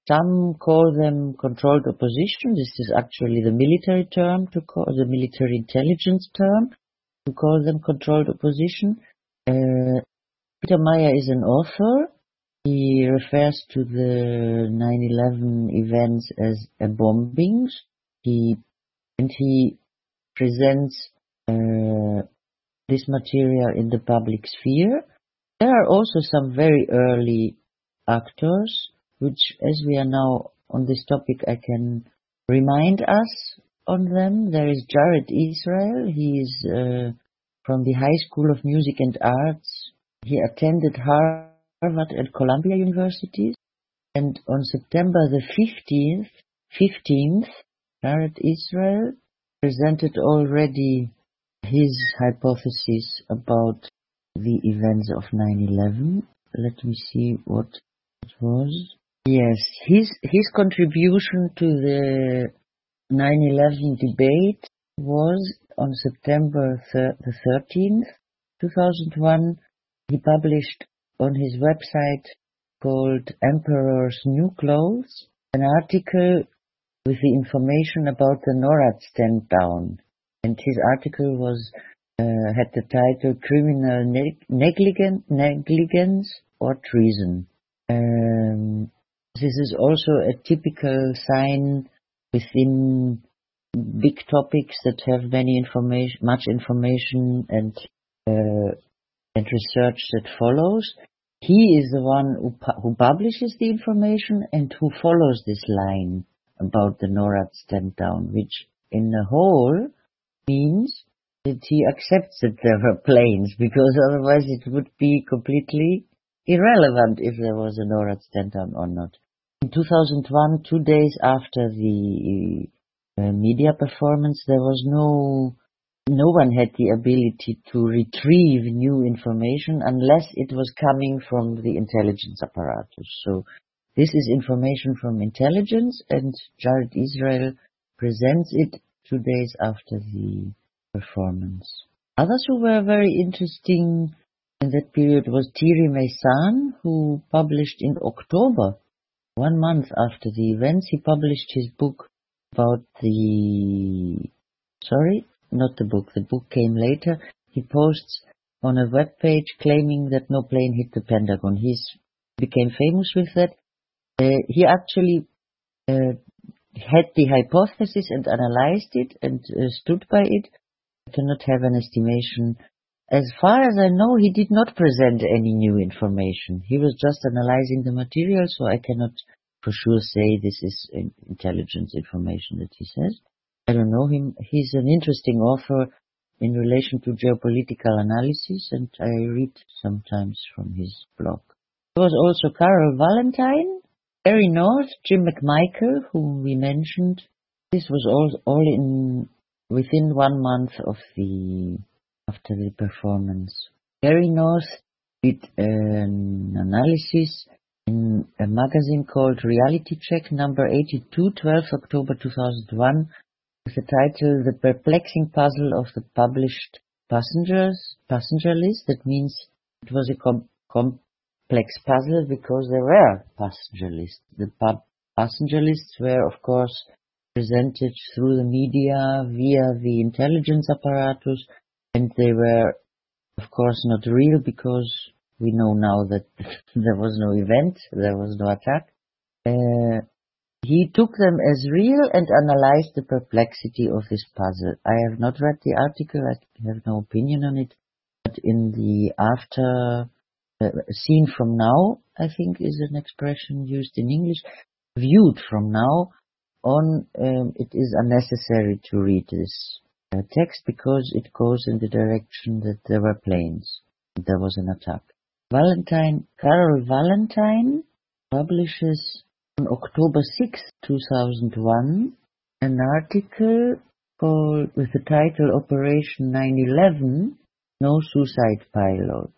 some call them controlled opposition. This is actually the military term to call the military intelligence term to call them controlled opposition. Uh, Peter Meyer is an author. He refers to the nine eleven events as a bombings. He and he presents uh, this material in the public sphere. There are also some very early actors, which, as we are now on this topic, I can remind us on them. There is Jared Israel. He is uh, from the High School of Music and Arts. He attended Harvard and Columbia universities. And on September the fifteenth, fifteenth, Jared Israel presented already his hypothesis about the events of nine eleven. Let me see what it was. Yes, his his contribution to the nine eleven debate was on September the thirteenth, two thousand one. He published on his website called Emperor's New Clothes an article with the information about the NORAD stand down. And his article was uh, had the title Criminal neg- negligence, negligence or Treason. Um, this is also a typical sign within big topics that have many information, much information and uh, and research that follows. He is the one who, pu- who publishes the information and who follows this line about the NORAD stand down, which in the whole means that he accepts that there were planes, because otherwise it would be completely irrelevant if there was a NORAD stand down or not. In two thousand one, two days after the uh, media performance, there was no no one had the ability to retrieve new information unless it was coming from the intelligence apparatus. So this is information from intelligence, and Jared Israel presents it two days after the performance. Others who were very interesting in that period was Thierry Meyssan, who published in October, one month after the events, he published his book about the... Sorry, not the book. The book came later. He posts on a web page claiming that no plane hit the Pentagon. He became famous with that. Uh, he actually uh, had the hypothesis and analyzed it and uh, stood by it. I cannot have an estimation. As far as I know, he did not present any new information. He was just analyzing the material, so I cannot for sure say this is intelligence information that he says. I don't know him. He's an interesting author in relation to geopolitical analysis, and I read sometimes from his blog. There was also Carol Valentine, Gary North, Jim McMichael, whom we mentioned. This was all, all in within one month of the after the performance. Gary North did an analysis in a magazine called Reality Check, number eighty-two, twelfth October two thousand one, with the title "The Perplexing Puzzle of the Published Passengers Passenger List." That means it was a com- complex puzzle because there were passenger lists. The pub- passenger lists were, of course, presented through the media via the intelligence apparatus, and they were, of course, not real because we know now that there was no event, there was no attack. Uh, he took them as real and analyzed the perplexity of this puzzle. I have not read the article, I have no opinion on it, but in the after, uh, seen from now, I think is an expression used in English, viewed from now on, um, it is unnecessary to read this uh, text because it goes in the direction that there were planes, there was an attack. Valentine, Carol Valentine publishes on October sixth, two thousand one, an article called, with the title Operation nine eleven, No Suicide Pilot.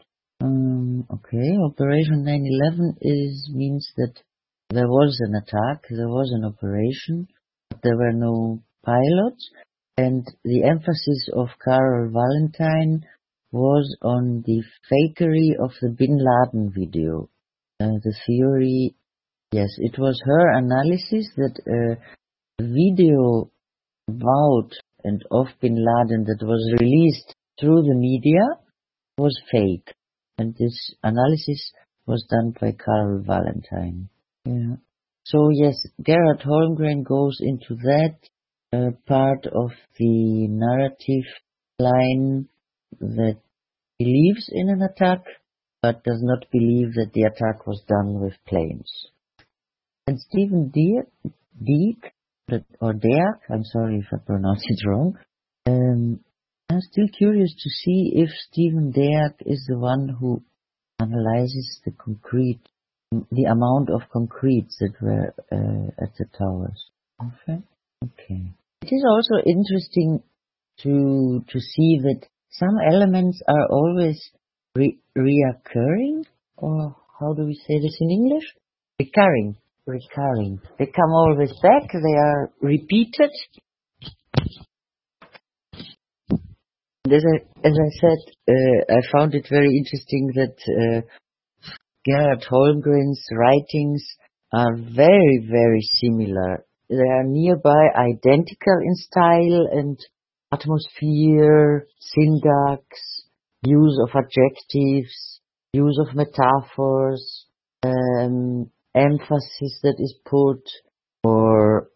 Um, okay, Operation nine eleven is, means that there was an attack, there was an operation, but there were no pilots, and the emphasis of Carol Valentine was on the fakery of the Bin Laden video. Uh, the theory Yes, it was her analysis that a video about and of Bin Laden that was released through the media was fake. And this analysis was done by Carl Valentine. Yeah. So yes, Gerhard Holmgren goes into that uh, part of the narrative line that believes in an attack, but does not believe that the attack was done with planes. And Stephen Deek, or Deak, I'm sorry if I pronounce it wrong, um, I'm still curious to see if Stephen Deak is the one who analyzes the concrete, the amount of concrete that were uh, at the towers. Okay. Okay. It is also interesting to to see that some elements are always re- reoccurring, or how do we say this in English? Recurring. Recurring. They come always back. They are repeated. As I, as I said, uh, I found it very interesting that uh, Gerhard Holmgren's writings are very, very similar. They are nearby identical in style and atmosphere, syntax, use of adjectives, use of metaphors, um, emphasis that is put, or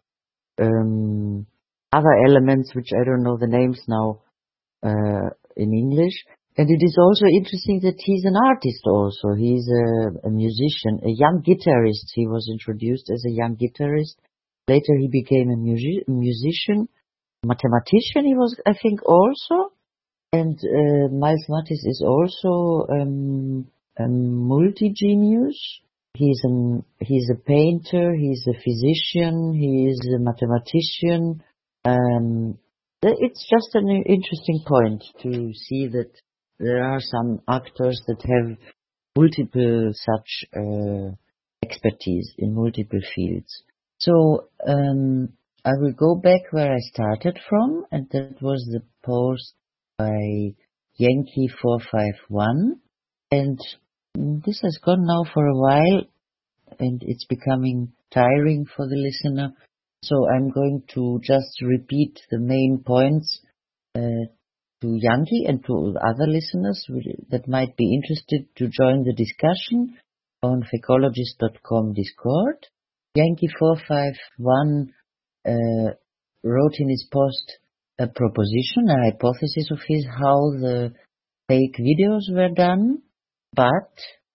um, other elements which I don't know the names now uh, in English. And it is also interesting that he's an artist also. He's a, a musician, a young guitarist. He was introduced as a young guitarist. Later he became a music- musician, mathematician he was, I think, also. And uh, Miles Mattis is also um, a multi-genius. He's, an, he's a painter, he's a physician, he is a mathematician. Um, it's just an interesting point to see that there are some actors that have multiple such uh, expertise in multiple fields. So um, I will go back where I started from, and that was the post by Yankee four five one. And this has gone now for a while, and it's becoming tiring for the listener. So I'm going to just repeat the main points uh, to Yankee and to other listeners that might be interested to join the discussion on fakeologist dot com Discord. Yankee four five one uh, wrote in his post a proposition, a hypothesis of his how the fake videos were done, but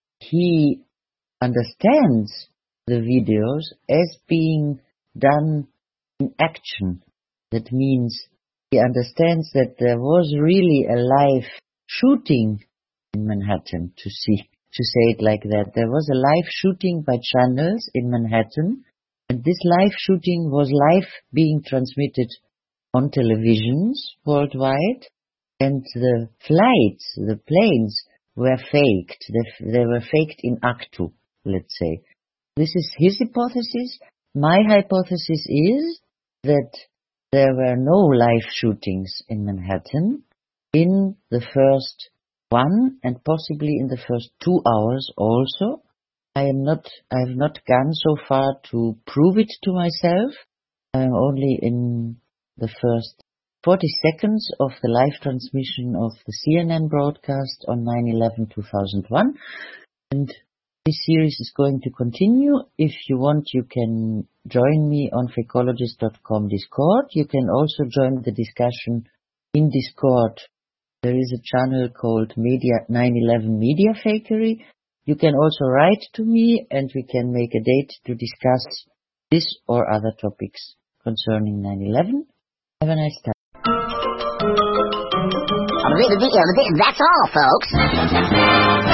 he understands the videos as being done in action. That means he understands that there was really a live shooting in Manhattan, to see, to say it like that. There was a live shooting by channels in Manhattan, and this live shooting was live being transmitted on televisions worldwide, and the flights, the planes, were faked. They, they were faked in actu, let's say. This is his hypothesis. My hypothesis is that there were no live shootings in Manhattan in the first one and possibly in the first two hours also. I am not, I have not gone so far to prove it to myself. I am only in the first forty seconds of the live transmission of the C N N broadcast on nine eleven two thousand one. And this series is going to continue. If you want, you can join me on fakeologist dot com Discord. You can also join the discussion in Discord. There is a channel called Media nine eleven Media Fakery. You can also write to me and we can make a date to discuss this or other topics concerning nine eleven. Have a nice time. That's all, folks.